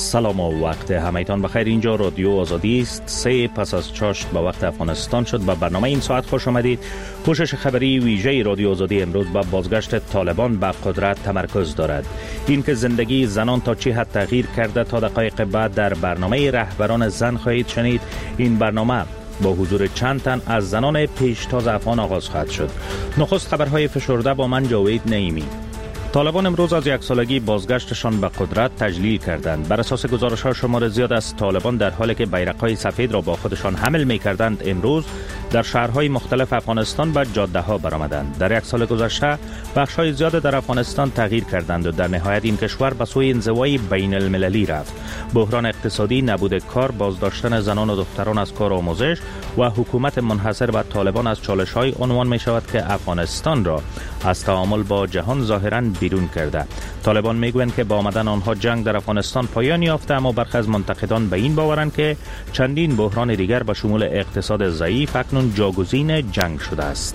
سلام و وقت همایتان بخیر. اینجا رادیو آزادی است. 3 پس از 6 به وقت افغانستان شد. به برنامه این ساعت خوش آمدید. پوشش خبری ویژه رادیو آزادی امروز به بازگشت طالبان به قدرت تمرکز دارد. این که زندگی زنان تا چه حد تغییر کرده تا دقایق بعد در برنامه رهبران زن خواهید شنید. این برنامه با حضور چند تن از زنان پیشتاز افغان آغاز خواهد شد. نخست خبرهای فشرده با من جاوید نعیمی. طالبان امروز از یک سالگی بازگشتشان به قدرت تجلیل کردند. بر اساس گزارش‌ها شمار زیاد از طالبان در حالی که بیرق‌های سفید را با خودشان حمل می‌کردند امروز در شهرهای مختلف افغانستان به جاده‌ها برآمدند. در یک سال گذشته بخش‌های زیاد در افغانستان تغییر کردند و در نهایت این کشور به سوی انزوای بین‌المللی رفت. بحران اقتصادی، نبود کار، بازداشتن زنان و دختران از کار و آموزش و حکومت منحصر به طالبان از چالش‌های عنوان می‌شود که افغانستان را از تعامل با جهان ظاهراً بیرون کرده. طالبان میگویند که با آمدن آنها جنگ در افغانستان پایان یافته، اما برخی از منتقدان به این باورند که چندین بحران دیگر به شمول اقتصاد ضعیف اکنون جاگزین جنگ شده است.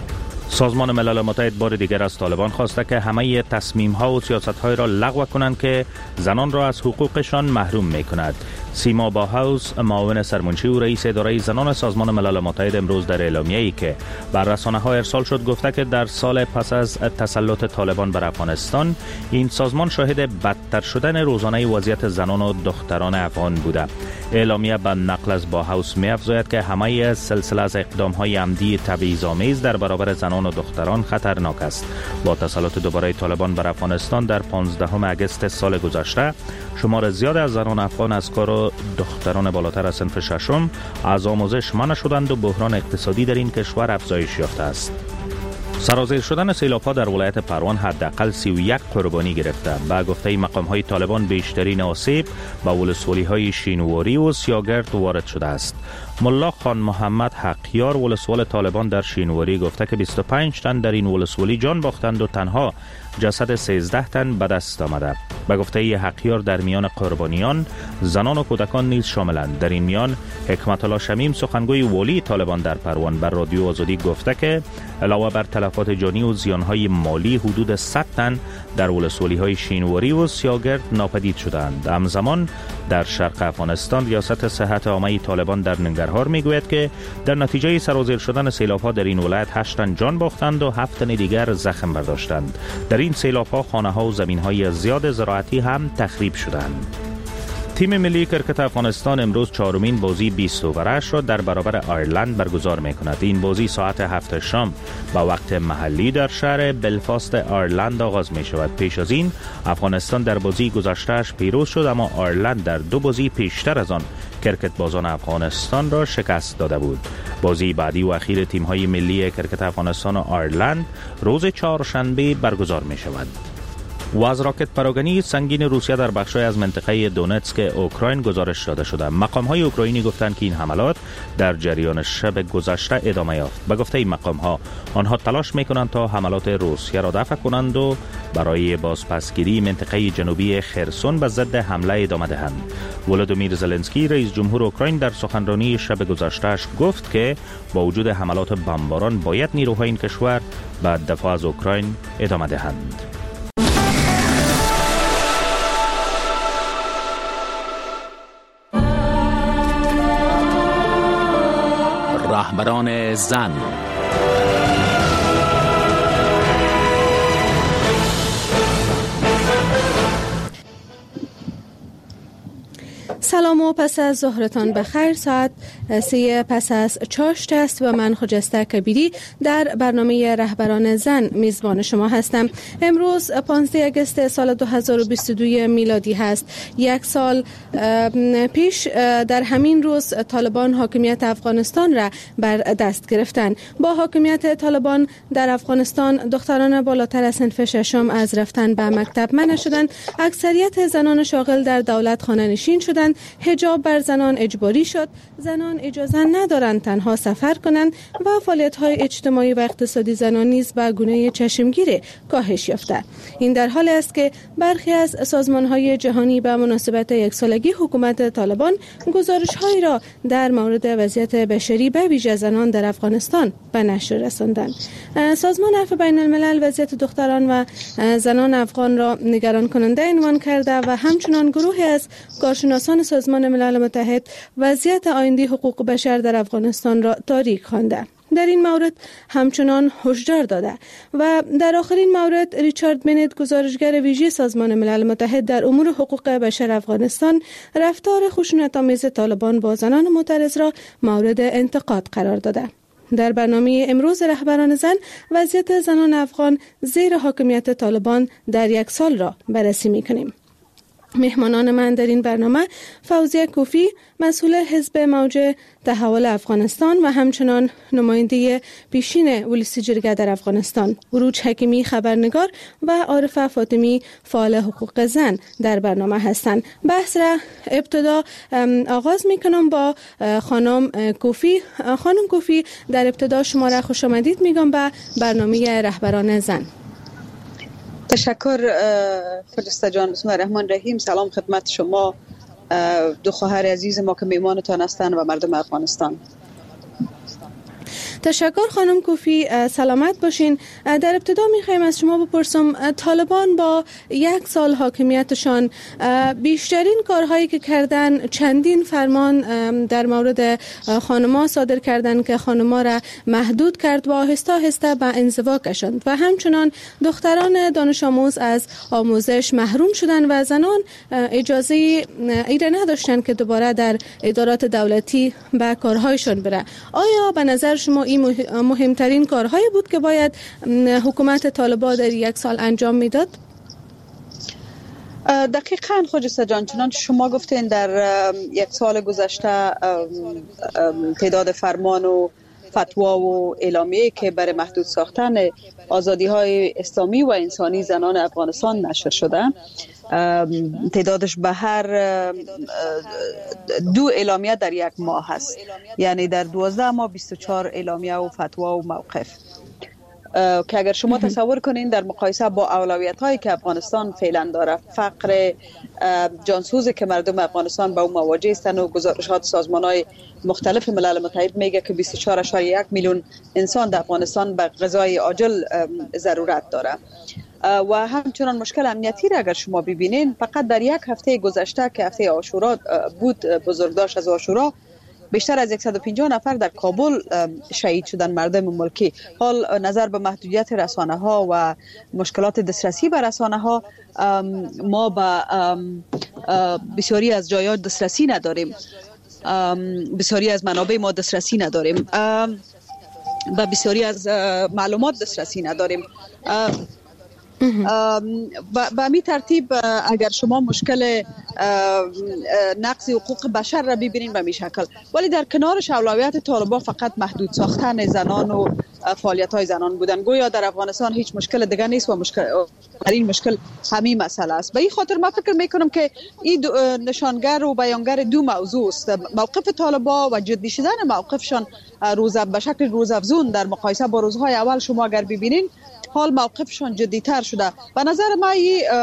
سازمان ملل متحد بار دیگر از طالبان خواسته که همه تصمیم‌ها و سیاست‌های را لغو کنند که زنان را از حقوقشان محروم می‌کند. سیما باهاوس، معاون سرمنشی و رئیس اداره زنان سازمان ملل متحد امروز در اعلامیه‌ای که بر رسانه‌ها ارسال شد گفته که در سال پس از تسلط طالبان بر افغانستان این سازمان شاهد بدتر شدن روزانه وضعیت زنان و دختران افغان بوده. اعلامیه به نقل از باهاوس می‌افزاید که همه سلسله از اقدام‌های عمدی تبعیض‌آمیز در برابر زنان و دختران خطرناک است. با تسلط دوباره طالبان بر افغانستان در 15 اگست سال گذشته شمار زیاد از زنان افغان از کار و دختران بالاتر از صنف ششم از آموزش منع شدند و بحران اقتصادی در این کشور افزایش یافته است. سرازیر شدن سیلاب‌ها در ولایت پروان حداقل 31 قربانی گرفته. با گفته مقام‌های طالبان بیشترین آسیب به ولسوالی‌های شینواری و سیاگرد وارد شده است. ملا خان محمد حقیار ولسوال طالبان در شینواری گفته که 25 تن در این ولسوالی جان باختند و تنها جسد 13 تن به دست آمده. به گفته حقیار در میان قربانیان زنان و کودکان نیز شاملند. در این میان حکمت الله شمیم سخنگوی والی طالبان در پروان بر رادیو آزادی گفته که علاوه بر تلفات جانی و زیانهای مالی حدود 100 تن در ولسوالی‌های شینواری و سیاگرد ناپدید شدند. همزمان در شرق افغانستان ریاست صحت عامه طالبان در ننگرهار میگوید که در نتیجه سرازیر شدن سیلاب‌ها در این ولایت 8 تن جان باختند و 7 تن دیگر زخم برداشتند. در این سیلاب‌ها خانه‌ها و زمین‌های زیاد زراعتی هم تخریب شدند. تیم ملی کرکت افغانستان امروز چهارمین بازی 20 اوورش را در برابر آیرلند برگزار می‌کند. این بازی ساعت 7 شام با وقت محلی در شهر بلفاست آیرلند آغاز می‌شود. پیش از این افغانستان در بازی گذشته‌اش پیروز شد، اما آیرلند در 2 بازی پیشتر از آن کرکت بازان افغانستان را شکست داده بود. بازی بعدی و اخیر تیم‌های ملی کرکت افغانستان و آیرلند روز چهارشنبه برگزار می‌شود. و از راکت پراگنی سنگین روسیه در بخشای از منطقه دونتسک اوکراین گزارش داده شده. مقام‌های اوکراینی گفتند که این حملات در جریان شب گذشته ادامه یافت. به گفته این مقام‌ها آنها تلاش می‌کنند تا حملات روسیه را دفع کنند و برای بازپسگیری منطقه جنوبی خرسون به ضد حمله ادامه دهند. ولادیمیر زلنسکی رئیس جمهور اوکراین در سخنرانی شب گذشته‌اش گفت که با وجود حملات بمباران باید نیروهای این کشور به دفاع از اوکراین ادامه دهند. رهبران زن. سلام و پس از ظهرتان بخیر. ساعت 3 پس از چاشت است و من خجسته کبیری در برنامه رهبران زن میزبان شما هستم. امروز 15 اگست سال 2022 میلادی هست. یک سال پیش در همین روز طالبان حاکمیت افغانستان را بر دست گرفتند. با حاکمیت طالبان در افغانستان دختران بالاتر از صنف ششم از رفتن به مکتب منع شدند. اکثریت زنان شاغل در دولت خانه نشین شدند. حجاب حجاب بر زنان اجباری شد، زنان اجازه ندارند تنها سفر کنند و فعالیت‌های اجتماعی و اقتصادی زنان نیز به گونه چشمگیر کاهش یافته. این در حالی است که برخی از سازمان‌های جهانی به مناسبت یک سالگی حکومت طالبان گزارش‌هایی را در مورد وضعیت بشری به ویژه زنان در افغانستان به نشر رساندند. سازمان عفو بین الملل وضعیت دختران و زنان افغان را نگران کننده عنوان کرده و همچنان گروهی از کارشناسان سازمان ملل متحد وضعیت آینده حقوق بشر در افغانستان را تاریک خوانده. در این مورد همچنان هشدار داده و در آخرین مورد ریچارد بنت گزارشگر ویژه سازمان ملل متحد در امور حقوق بشر افغانستان رفتار خشونت‌آمیز طالبان با زنان معترض را مورد انتقاد قرار داده. در برنامه امروز رهبران زن وضعیت زنان افغان زیر حاکمیت طالبان در یک سال را بررسی می‌کنیم. مهمانان من در این برنامه فوزیه کوفی مسئول حزب موج تحول افغانستان و همچنان نماینده پیشین ولسی جرگه در افغانستان، عروج حکیمی خبرنگار و عارفه فاطمی فعال حقوق زن در برنامه هستند. بحث را ابتدا آغاز میکنم با خانم کوفی. خانم کوفی، در ابتدا شما را خوش آمدید میگم به برنامه رهبران زن. تشکر فرشته جان. بسم الله الرحمن الرحیم. سلام خدمت شما دو خواهر عزیز ما که میمانتان هستند و مردم افغانستان. تشکر خانم کوفی، سلامت باشین. در ابتدا میخوایم از شما بپرسم، طالبان با یک سال حاکمیتشان بیشترین کارهایی که کردن، چندین فرمان در مورد خانما صادر کردن که خانما را محدود کرد و آهسته آهسته به انزوا کشاند و همچنان دختران دانش آموز از آموزش محروم شدند و زنان اجازه ایره نداشتند که دوباره در ادارات دولتی به کارهایشان بره. آیا به نظر شما این مهمترین کارهایی بود که باید حکومت طالبان در یک سال انجام میداد؟ دقیقاً خجسته جان، چنانچه شما گفتین در یک سال گذشته تعداد فرمان و فتوا و اعلامیه که برای محدود ساختن آزادی‌های اسلامی و انسانی زنان افغانستان نشر شده، تعدادش به هر 2 اعلامیه در یک ماه هست، یعنی در 12 ماه 24 اعلامیه و فتوا و موقف، که اگر شما تصور کنین در مقایسه با اولویت هایی که افغانستان فعلا داره، فقر جانسوزی که مردم افغانستان با اون مواجه هستند و گزارشات سازمان های مختلف ملل متحد میگه که 24.1 میلیون انسان در افغانستان به غذای عاجل ضرورت داره و همچنان مشکل امنیتی را اگر شما ببینین، فقط در یک هفته گذشته که هفته عاشورا بود، بزرگداشت از عاشورا، بیشتر از 150 نفر در کابل شهید شدن مردم ملکی. حال نظر به محدودیت رسانه ها و مشکلات دسترسی به رسانه ها، ما به بسیاری از جایات دسترسی نداریم، بسیاری از منابع ما دسترسی نداریم، و بسیاری از معلومات دسترسی نداریم. به همین ترتیب اگر شما مشکل نقض حقوق بشر را ببینید به همین شکل، ولی در کنارش اولویت طالبان فقط محدود ساختن زنان و فعالیت های زنان بودن. گویا در افغانستان هیچ مشکل دیگه نیست و این مشکل همین مسئله است. به این خاطر من فکر میکنم که این نشانگر و بیانگر 2 موضوع است: موقف طالبان و جدی شدن موقفشان به شکل روزافزون در مقایسه با روزهای اول. شما اگر ببینین حال موقفشان جدی‌تر شده. به نظر من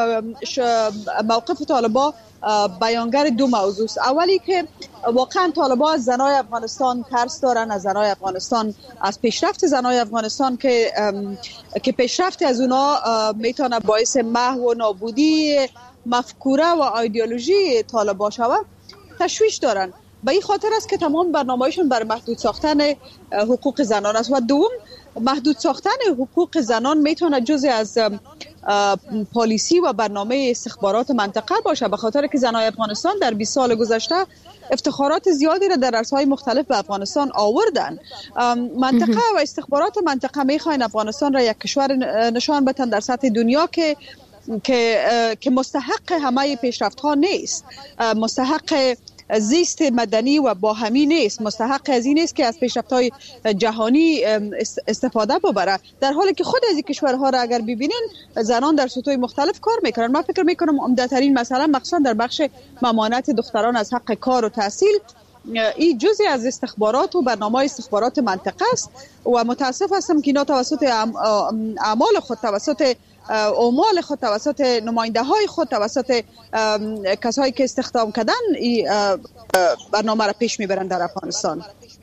موقف طالبان بیانگر 2 موضوع است. اولی که واقعا طالبان از زنای افغانستان ترس دارن، از زنای افغانستان، از پیشرفت زنای افغانستان که پیشرفت از اونا میتونه باعث محو و نابودی مفکوره و ایدئولوژی طالبان شود، تشویش دارن. به این خاطر است که تمام برنامه‌شون بر محدود ساختن حقوق زنان است. و دوم، محدود ساختن حقوق زنان میتونه جزء از پالیسی و برنامه استخبارات منطقه باشه، به خاطر که زنای افغانستان در 20 سال گذشته افتخارات زیادی را در عرصه‌های مختلف به افغانستان آوردن. منطقه و استخبارات منطقه میخواین افغانستان را یک کشور نشان بدن در سطح دنیا که مستحق همه پیشرفت ها نیست، مستحق زیست مدنی و باهمی نیست، مستحق از این نیست که از پیشرفت‌های جهانی استفاده ببره، در حالی که خود از این کشورها را اگر ببینین زنان در سطوح مختلف کار میکنن. من فکر میکنم عمده‌ترین مسئله مخصوصا در بخش ممانعت دختران از حق کار و تحصیل، این جزئی از استخبارات و برنامه استخبارات منطقه است و متاسف هستم که اینا توسط اعمال خود، توسط اعمال خود، توسط نماینده های خود، توسط کسایی که استخدام کردن این برنامه را پیش میبرند در افغانستان.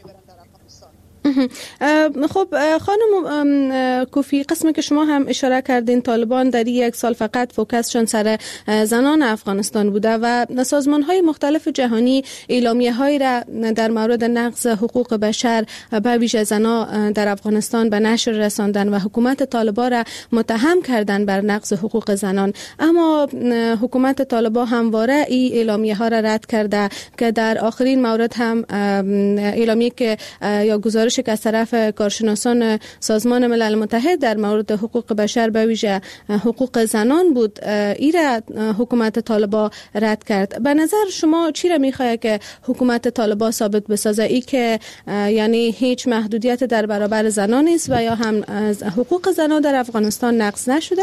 خب خانم کوفی، قسمی که شما هم اشاره کردین طالبان در یک سال فقط فوکسشون سر زنان افغانستان بوده و سازمان‌های مختلف جهانی اعلامیه‌هایی را در مورد نقض حقوق بشر به ویژه زنان در افغانستان به نشر رساندن و حکومت طالبان را متهم کردن بر نقض حقوق زنان، اما حکومت طالبان همواره این اعلامیه‌ها را رد کرده که در آخرین مورد هم اعلامیه که یا گزارش که از طرف کارشناسان سازمان ملل متحد در مورد حقوق بشر به ویژه حقوق زنان بود، ایره حکومت طالبان رد کرد. به نظر شما چی را میخواد که حکومت طالبان ثابت بسازه؟ ای که یعنی هیچ محدودیت در برابر زنان نیست و یا هم حقوق زنان در افغانستان نقض نشده؟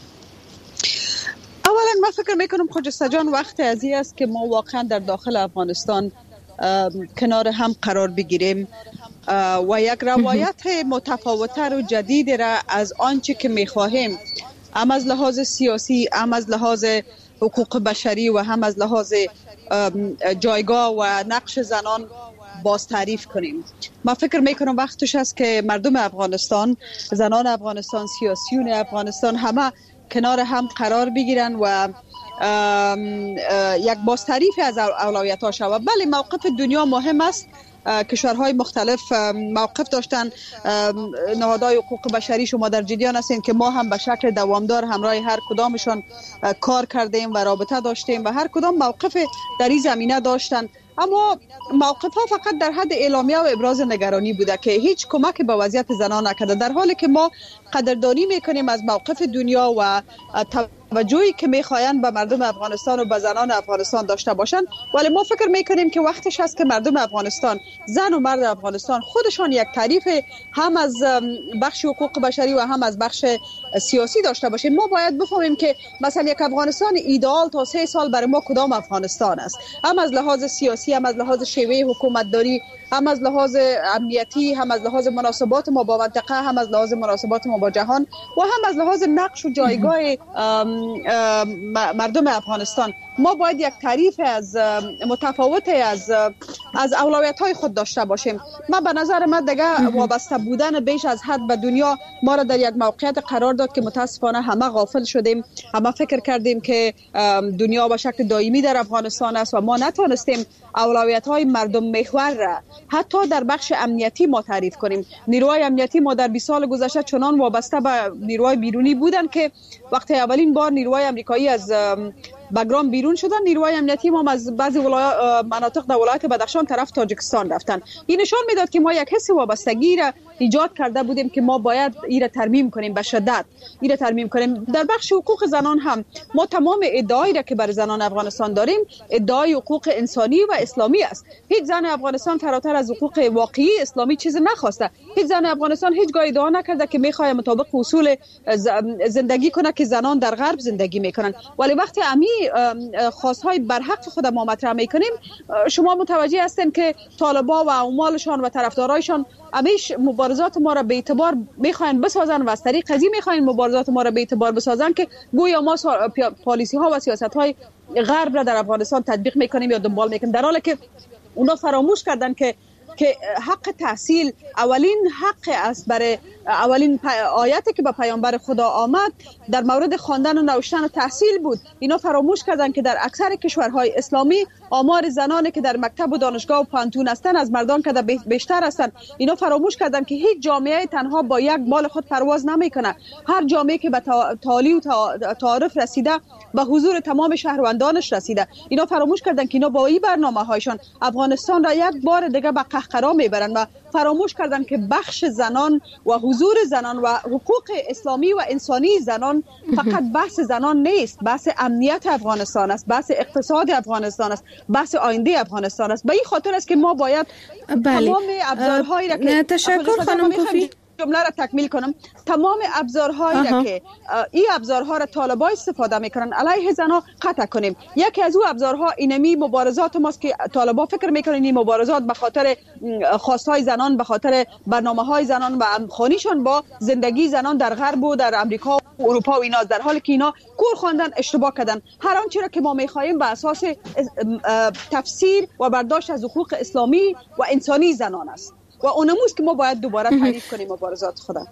اولا من فکر میکنم خجسته جان وقت از این است که ما واقعا در داخل افغانستان کنار هم قرار بگیریم و یک روایت متفاوت‌تر و جدید را از آنچه که می‌خواهیم، هم از لحاظ سیاسی، هم از لحاظ حقوق بشری و هم از لحاظ جایگاه و نقش زنان باز تعریف کنیم. من فکر میکنم وقتش است که مردم افغانستان، زنان افغانستان، سیاسیون افغانستان همه کنار هم قرار بگیرن و یک باز تعریف از اولویت‌ها شود. بله، موقف دنیا مهم است، کشورهای مختلف موقف داشتن، نهادهای حقوق بشری شما در جریان هستین که ما هم به شکل دوامدار همراه هر کدامشان کار کردیم و رابطه داشتیم و هر کدام موقف در این زمینه داشتن، اما موقف ها فقط در حد اعلامیه و ابراز نگرانی بوده که هیچ کمک به وضعیت زنان نکرده، در حالی که ما قدردانی میکنیم از موقف دنیا و توجهی که میخواین به مردم افغانستان و به زنان افغانستان داشته باشن، ولی ما فکر میکنیم که وقتش هست که مردم افغانستان، زن و مرد افغانستان خودشان یک تعریف هم از بخش حقوق بشری و هم از بخش سیاسی داشته باشیم. ما باید بفهمیم که مثلا یک افغانستان ایدئال تا 3 سال برای ما کدام افغانستان است، هم از لحاظ سیاسی، هم از لحاظ شیوه حکومتداری، هم از لحاظ امنیتی، هم از لحاظ مناسبات ما با منطقه، هم از لحاظ مناسبات ما با جهان و هم از لحاظ نقش و جایگاه مردم افغانستان. ما باید یک تعریف از متفاوت از اولویت‌های خود داشته باشیم. من به نظر من دیگه وابسته بودن بیش از حد به دنیا ما را در یک موقعیت قرار داد که متاسفانه همه غافل شدیم، همه فکر کردیم که دنیا به شکل دائمی در افغانستان است و ما نتونستیم اولویت‌های مردم محور را حتی در بخش امنیتی ما تعریف کنیم. نیروهای امنیتی ما در 20 سال گذشته چنان وابسته به نیروهای بیرونی بودند که وقتی اولین بار نیروهای آمریکایی از بگرام بیرون شدن، نیروهای امنیتی ما از بعضی مناطق در ولایت بدخشان طرف تاجیکستان رفتن. این نشان میداد که ما یک حس وابستگی را ایجاد کرده بودیم که ما باید این را ترمیم کنیم، به شدت این را ترمیم کنیم. در بخش حقوق زنان هم ما تمام ادعایی را که بر زنان افغانستان داریم ادعای حقوق انسانی و اسلامی است. هیچ زن افغانستان فراتر از حقوق واقعی اسلامی چیز نخواسته. هیچ زن افغانستان هیچگاه ادعا نکرده که میخواد مطابق اصول زندگی کنه که زنان در غرب زندگی میکنن. ولی وقتی خواستهای برحق خود ما مطرح میکنیم، شما متوجه هستین که طالبان و عمالشان و طرفدارایشان همیش مبارزات ما را به اعتبار میخواین بسازن و از طریق قضیه میخواین مبارزات ما را به اعتبار بسازن که گویا ما پالیسی ها و سیاست های غرب را در افغانستان تطبیق میکنیم یا دنبال میکنیم، در حالی که اونا فراموش کردن که حق تحصیل اولین حق است. برای اولین آیتی که به پیامبر خدا آمد در مورد خواندن و نوشتن و تحصیل بود. اینا فراموش کردن که در اکثر کشورهای اسلامی آمار زنانی که در مکتب و دانشگاه و پانتون هستند از مردان که بیشتر هستند. اینا فراموش کردن که هیچ جامعه تنها با یک بال خود پرواز نمیکنه. هر جامعه که به تعالی و تعارف رسیده به حضور تمام شهروندانش رسیده. اینا فراموش کردن که اینا با این برنامه‌هایشان افغانستان را یک بار دیگه به قهقرا میبرن و فراموش کردن که بخش زنان و حضور زنان و حقوق اسلامی و انسانی زنان فقط بحث زنان نیست، بحث امنیت افغانستان است، بحث اقتصاد افغانستان است، بحث آینده افغانستان است. به این خاطر است که ما باید تمام ابزارهایی را که تشکر خانم کوفی، جمله را تکمیل کنم، تمام ابزارهایی را که این ابزارها را طالبان استفاده میکنن علیه زنها قطع کنیم. یکی از او ابزارها اینمی مبارزات ماست که طالبان فکر میکنن این مبارزات به خاطر خواستهای زنان، به خاطر برنامه‌های زنان و همخوانیشان با زندگی زنان در غرب و در امریکا و اروپا و اینا، در حالی که اینا کور خواندن، اشتباه کردن. هر آنچه را که ما میخواهیم به اساس تفسیر و برداشت از حقوق اسلامی و انسانی زنان است و اونموست که ما باید دوباره تعریف کنیم مبارزات خدا.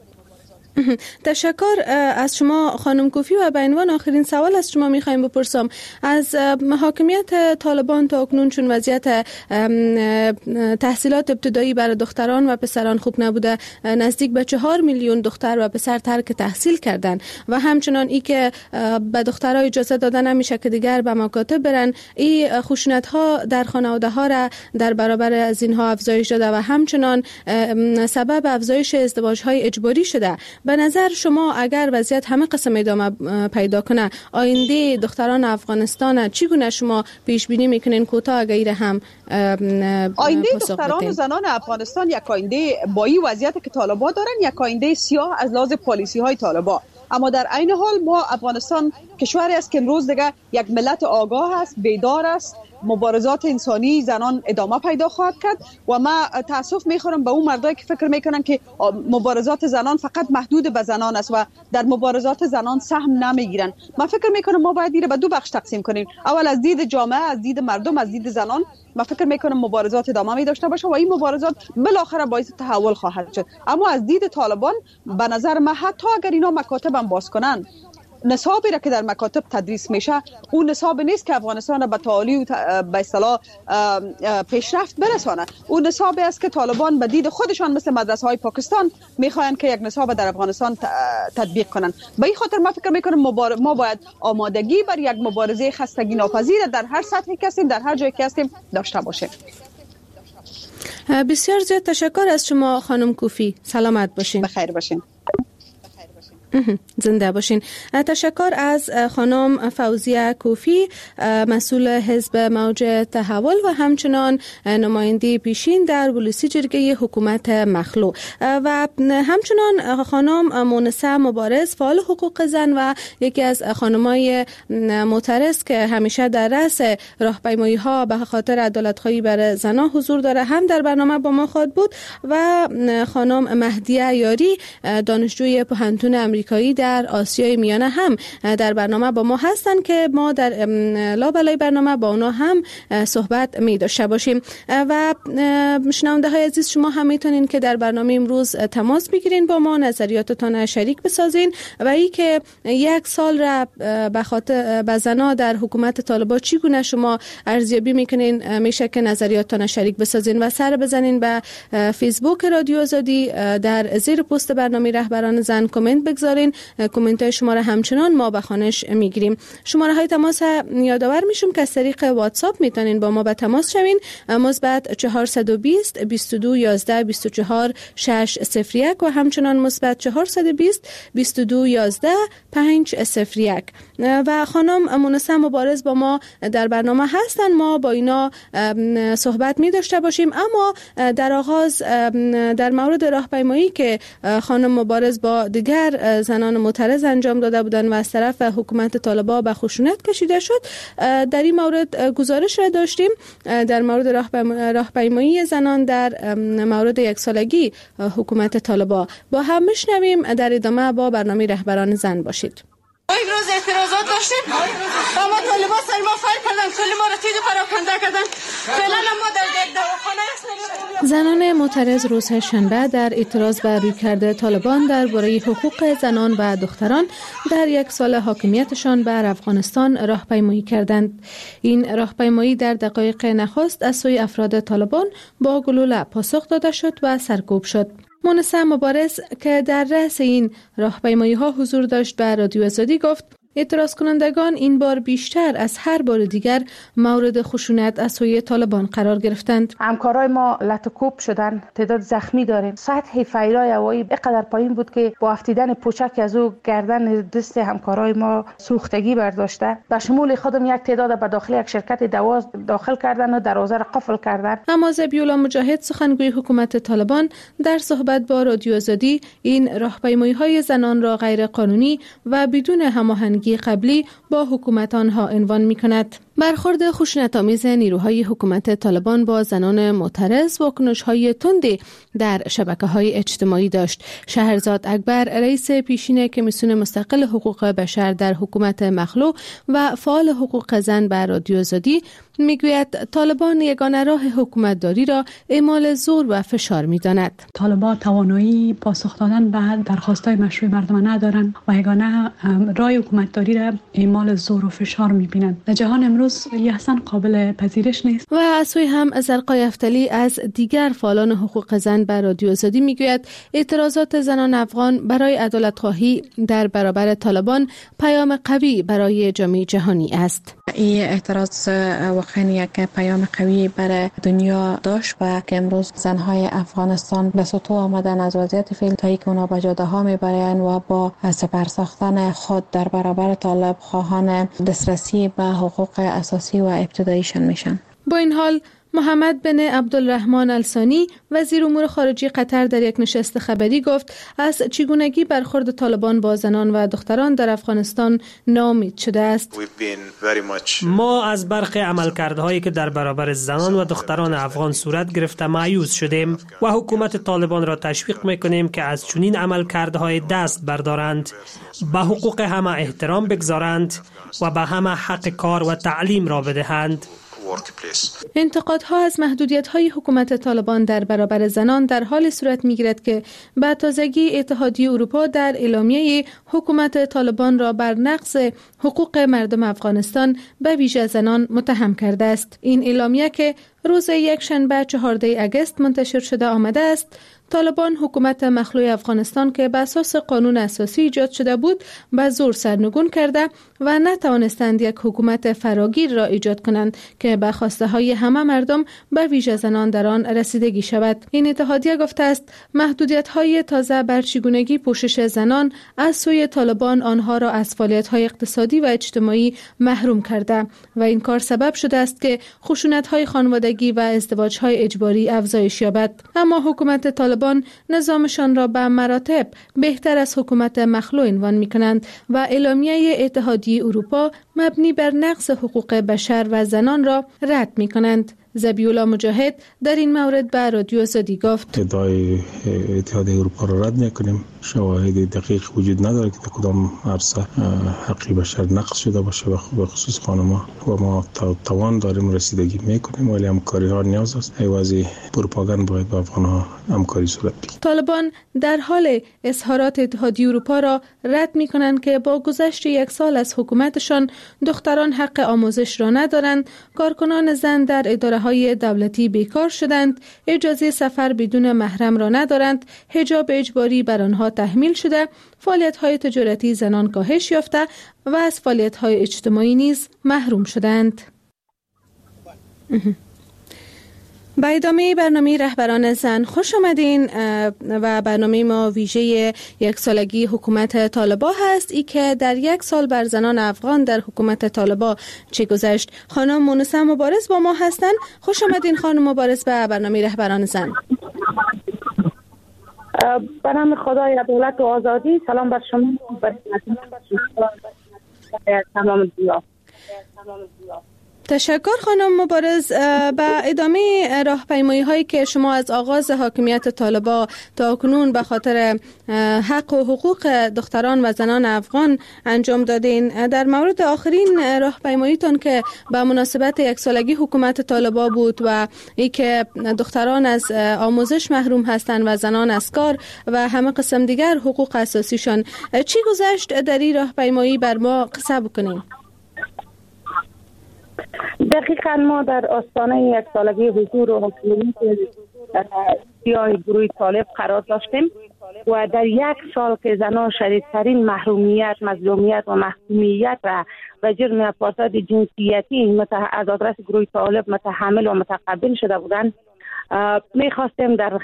تشکر از شما خانم کوفی و به عنوان آخرین سوال از شما میخوایم بپرسم از حاکمیت طالبان تا اکنون چون وضعیت تحصیلات ابتدایی برای دختران و پسران خوب نبوده، نزدیک به 4 میلیون دختر و پسر ترک تحصیل کردن و همچنان ای که به دخترها اجازه داده نمیشه که دیگر به مکاتب برن، این خشونت ها در خانواده ها را در برابر از اینها افزایش داده و همچنان سبب افزایش ازدواج های اجباری شده. به نظر شما اگر وضعیت همه قسم ادامه پیدا کنه، آینده دختران افغانستان چگونه شما پیش بینی میکنین کوتاه غیر هم آینده دختران و زنان افغانستان یک آینده با این وضعیت که طالبان دارن یک آینده سیاه از لحاظ پالیسی های طالبان، اما در عین حال ما افغانستان کشوری است که امروز دیگه یک ملت آگاه است، بیدار است، مبارزات انسانی زنان ادامه پیدا خواهد کرد و ما تاسف میخورم به اون مردایی که فکر میکنن که مبارزات زنان فقط محدود به زنان است و در مبارزات زنان سهم نمیگیرن. من فکر میکنم ما باید اینو به دو بخش تقسیم کنیم، اول از دید جامعه، از دید مردم، از دید زنان. من فکر میکنم مبارزات ادامه می داشته باشه و این مبارزات بالاخره باعث تحول خواهد شد. اما از دید طالبان به نظر من حتی اگر اینا مکاتب هم باز کنن، نصابی را که در مکاتب تدریس میشه اون نصاب نیست که افغانستان به تعالی و به اصطلاح پیشرفت برسانه. اون نصابی است که طالبان به دید خودشان مثل مدرسه های پاکستان میخواین که یک نصاب در افغانستان تطبیق کنن. به این خاطر من فکر میکنم ما باید آمادگی بر یک مبارزه خستگی ناپذیر در هر سطحی که هستیم، در هر جایی که هستیم داشته باشیم. بسیار زیاد تشکر از شما خانم کوفی. سلامت باشین. بخیر باشین. زنده باشین. تشکر از خانم فوزیه کوفی، مسئول حزب موج تحول و همچنان نماینده پیشین در ولسی جرگه حکومت مخلوع و همچنان خانم مونسه مبارز، فعال حقوق زن و یکی از خانمای معترض که همیشه در رأس راهپیمایی ها به خاطر عدالت خواهی بر زنان حضور داره، هم در برنامه با ما خواهد بود و خانم مهدیه یاری، دانشجوی پوهنتون امریکایی در آسیای میانه هم در برنامه با ما هستند که ما در لابلای برنامه با اونا هم صحبت می داشته باشیم. و شنونده های عزیز، شما هم میتونین که در برنامه امروز تماس بگیرین با ما، نظریاتتان شریک بسازین و ای که یک سال را به خاطر به زنا در حکومت طالبان چگونه شما ارزیابی میکنین، میشه که نظریاتتان شریک بسازین و سر بزنین به فیسبوک رادیو آزادی، در زیر پست برنامه رهبران زن کامنت بگذارین. کامنت های شما را همچنان ما به خوانش میگیریم. شماره های تماس یادآور میشم که از طریق واتساپ میتونین با ما به تماس شوین، مثبت 420 22 11 24 601 و همچنان مثبت 420 22 11 501. و خانم مونسه مبارز با ما در برنامه هستن، ما با اینا صحبت می داشته باشیم. اما در آغاز در مورد راهپیمایی که خانم مبارز با دیگر زنان معترض انجام داده بودند و از طرف حکومت طالبان به خشونت کشیده شد، در این مورد گزارش را داشتیم در مورد راهپیمایی زنان در مورد یک سالگی حکومت طالبان. با هم میشنویم، در ادامه با برنامه رهبران زن باشید. امروز اعتراضات داشتیم، اما طالبان سر ما فایر کردن، کلی ما را تیغ پراکنده کردن. فعلا ما در یک دواخانه هستیم. زنان معترض روز شنبه در اعتراض بر رویکرد طالبان درباره حقوق زنان و دختران در یک سال حاکمیتشان بر افغانستان راهپیمایی کردند. این راهپیمایی در دقایق نخست از سوی افراد طالبان با گلوله پاسخ داده شد و سرکوب شد. مونسه مبارز که در رأس این راهپیمایی ها حضور داشت به رادیو آزادی گفت اعتراض کنندگان این بار بیشتر از هر بار دیگر مورد خشونت از سوی طالبان قرار گرفتند. همکارای ما لطوکوب شدن، تعداد زخمی داریم. سطح فیرای هوایی اینقدر پایین بود که با افتیدن پوچک از او گردن دست همکارای ما سوختگی برداشته. به شمول خودم یک تعداد به داخل یک شرکت دوا داخل کردن و دروازه را قفل کردن. اما ذبیح‌الله مجاهد سخنگوی حکومت طالبان در صحبت با رادیو آزادی این راهپیمایی‌های زنان را غیر قانونی و بدون هماهنگی قبلی با حکومت آنها عنوان می‌کند. برخورد خشونت‌آمیز نیروهای حکومت طالبان با زنان معترض واکنش‌های تندی در شبکه‌های اجتماعی داشت. شهرزاد اکبر رئیس پیشین کمیسیون مستقل حقوق بشر در حکومت مخلوع و فعال حقوق زن بر رادیو آزادی میگوید طالبان یگانه راه حکومتداری را اعمال زور و فشار می‌داند. طالبان توانایی پاسخ دادن به درخواست‌های مشروع مردم ندارند و یگانه راه حکومتداری را اعمال زور و فشار می‌بینند. در جهان امروز اصلا قابل پذیرش نیست. و از سوی هم زرقای افتلی از دیگر فعالان حقوق زن بر رادیو آزادی میگوید اعتراضات زنان افغان برای عدالت‌خواهی در برابر طالبان پیام قوی برای جامعه جهانی است. این اعتراض واقعا یک پیام قوی برای دنیا داشت و که امروز زنهای افغانستان به سطوح آمدن از وضعیت فعلی تا اینکه اونا به جاده‌ها میبرن و با سپر ساختن خود در برابر طالب خواهان دسترسی به حقوق اساسی و ابتداییشان میشن. با این حال محمد بن عبدالرحمن الثانی وزیر امور خارجه قطر در یک نشست خبری گفت از چگونگی برخورد طالبان با زنان و دختران در افغانستان ناامید شده است. ما از برخی عملکردهایی که در برابر زنان و دختران افغان صورت گرفته مایوس شدیم و حکومت طالبان را تشویق میکنیم که از چنین عملکردهای دست بردارند، به حقوق همه احترام بگذارند و به همه حق کار و تعلیم را بدهند. انتقادها از محدودیت‌های حکومت طالبان در برابر زنان در حال صورت می‌گیرد که به تازگی اتحادیه اروپا در اعلامیه حکومت طالبان را بر نقض حقوق مردم افغانستان به ویژه زنان متهم کرده است. این اعلامیه که روز یکشنبه 14 اگست منتشر شده آمده است، طالبان حکومت مخلوع افغانستان که به اساس قانون اساسی ایجاد شده بود به زور سرنگون کرده و نتوانستند یک حکومت فراگیر را ایجاد کنند که به خواسته های همه مردم به ویژه زنان در آن رسیدگی شود. این اتحادیه گفته است محدودیت های تازه بر چگونگی پوشش زنان از سوی طالبان آنها را از فعالیت های اقتصادی و اجتماعی محروم کرده و این کار سبب شده است که خشونت های خانوادگی و ازدواج های اجباری افزایش یابد. اما حکومت طالبان نظامشان را به مراتب بهتر از حکومت مخلوع عنوان می‌کنند و اعلامیه اتحادیه اروپا مبنی بر نقض حقوق بشر و زنان را رد می‌کنند. ذبیح‌الله مجاهد در این مورد به رادیو آزادی گفت ادعای اتحادیه اروپا را رد می‌کنیم. شواهد دقیق وجود نداره که در کدام عرصه حقوق بشر نقض شده باشه و به خصوص خانم‌ها و ما توان داریم رسیدگی می‌کنیم، ولی همکاری‌ها نیاز است. ایوازی پروپاگاند باید با افغان‌ها همکاری صورت بگیرد. طالبان در حال اظهارات اتحادیه اروپا را رد می‌کنند که با گذشت یک سال از حکومتشان دختران حق آموزش را ندارند، کارکنان زن در اداره‌های دولتی بیکار شدند، اجازه سفر بدون محرم را ندارند، حجاب اجباری بر آنها تحمیل شده، فعالیت‌های تجارتی زنان کاهش یافته و از فعالیت‌های اجتماعی نیز محروم شدند. با ادامه برنامه رهبران زن خوش آمدین و برنامه ما ویژه یک سالگی حکومت طالبان هست. ای که در یک سال بر زنان افغان در حکومت طالبان چه گذشت. خانم مونسه مبارز با ما هستند. خوش آمدین خانم مبارز به برنامه رهبران زن. به نام خدای عدالت و آزادی، سلام بر شما بر تمام دنیا. تشکر خانم مبارز. به ادامه راهپیمایی هایی که شما از آغاز حاکمیت طالبان تا کنون به خاطر حق و حقوق دختران و زنان افغان انجام دادین، در مورد آخرین راهپیماییتان که به مناسبت یک سالگی حکومت طالبان بود و ای که دختران از آموزش محروم هستند و زنان از کار و همه قسم دیگر حقوق اساسیشان، چی گذشت در این راهپیمایی بر ما قصه بکنیم؟ دقیقاً ما در آستانه یک سالگی حضور و حکومت سیاه گروه طالب قرار داشتیم و در یک سال که زنان شدیدترین محرومیت، مظلومیت و محکومیت و جرم اپارتاید جنسیتی از آدرس گروه طالب متحمل و متقبل شده بودند، میخواستیم در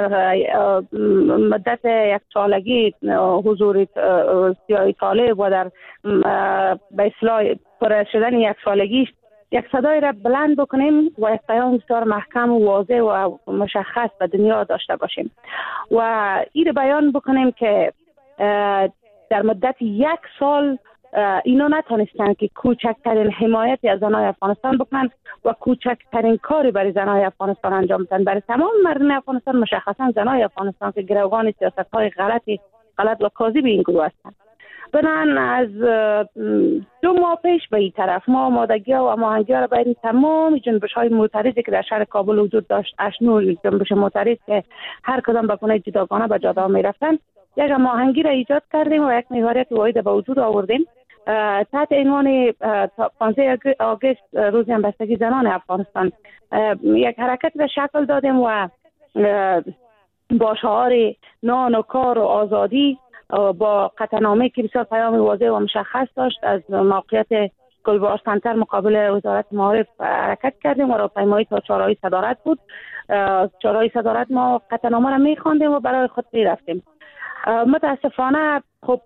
مدت یک سالگی حضور سیاهی طالب و در به اصطلاح پر شدن یک سالگیش یک صدای را بلند بکنیم و یک پیام بسیار محکم و واضح و مشخص به دنیا داشته باشیم و این بیان بکنیم که در مدت یک سال اینا نتونستن که کوچکترین حمایتی از زنای افغانستان بکنن و کوچکترین کاری برای زنای افغانستان انجام بدن. برای تمام مردم افغانستان، مشخصا زنای افغانستان که گروگان سیاست‌های غلط و کاذب این گروه هستند. بنان از 2 ماه پیش به این طرف ما آمادگی‌ها و هماهنگی‌ها را بین تمام جنبش‌های معترضی که در شهر کابل وجود داشت، 8 جنبش معترض که هر کدام به گونه جداگانه به جاده می‌رفتند، یک هماهنگی را ایجاد کردیم و یک محوریت واحد به وجود آوردیم تحت عنوان 15 آگوست روز همبستگی زنان افغانستان. یک حرکت به شکل دادیم و با شعار نان و کار و آزادی با قطعنامه که بسیار پیام واضح و مشخص داشت از موقعیت گلبهار سنتر مقابل وزارت معارف حرکت کردیم و راهپیمایی تا چهارراه صدارت بود. چهارراه صدارت ما قطعنامه را می‌خواندیم و برای خود می‌رفتیم. متاسفانه خب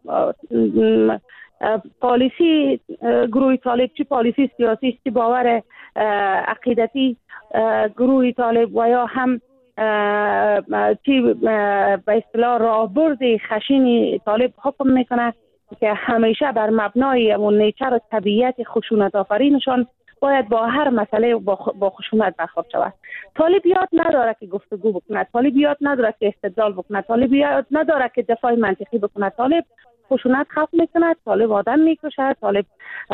پالیسی گروه طالب، چی پالیسی سیاسی، چی باور عقیدتی گروه طالب و یا هم چی به اصطلاح راهبرد خشین طالب حکم میکنه که همیشه بر مبنای اون نیچر و طبیعت خشونت آفرینشان باید با هر مسئله با خشونت برخورد شود. طالب یاد نداره که گفتگو بکنه، طالب یاد نداره که استدلال بکنه، طالب یاد نداره که دفاع منطقی بکنه. طالب خشونت خلق میکنه، طالب آدم میکشه، طالب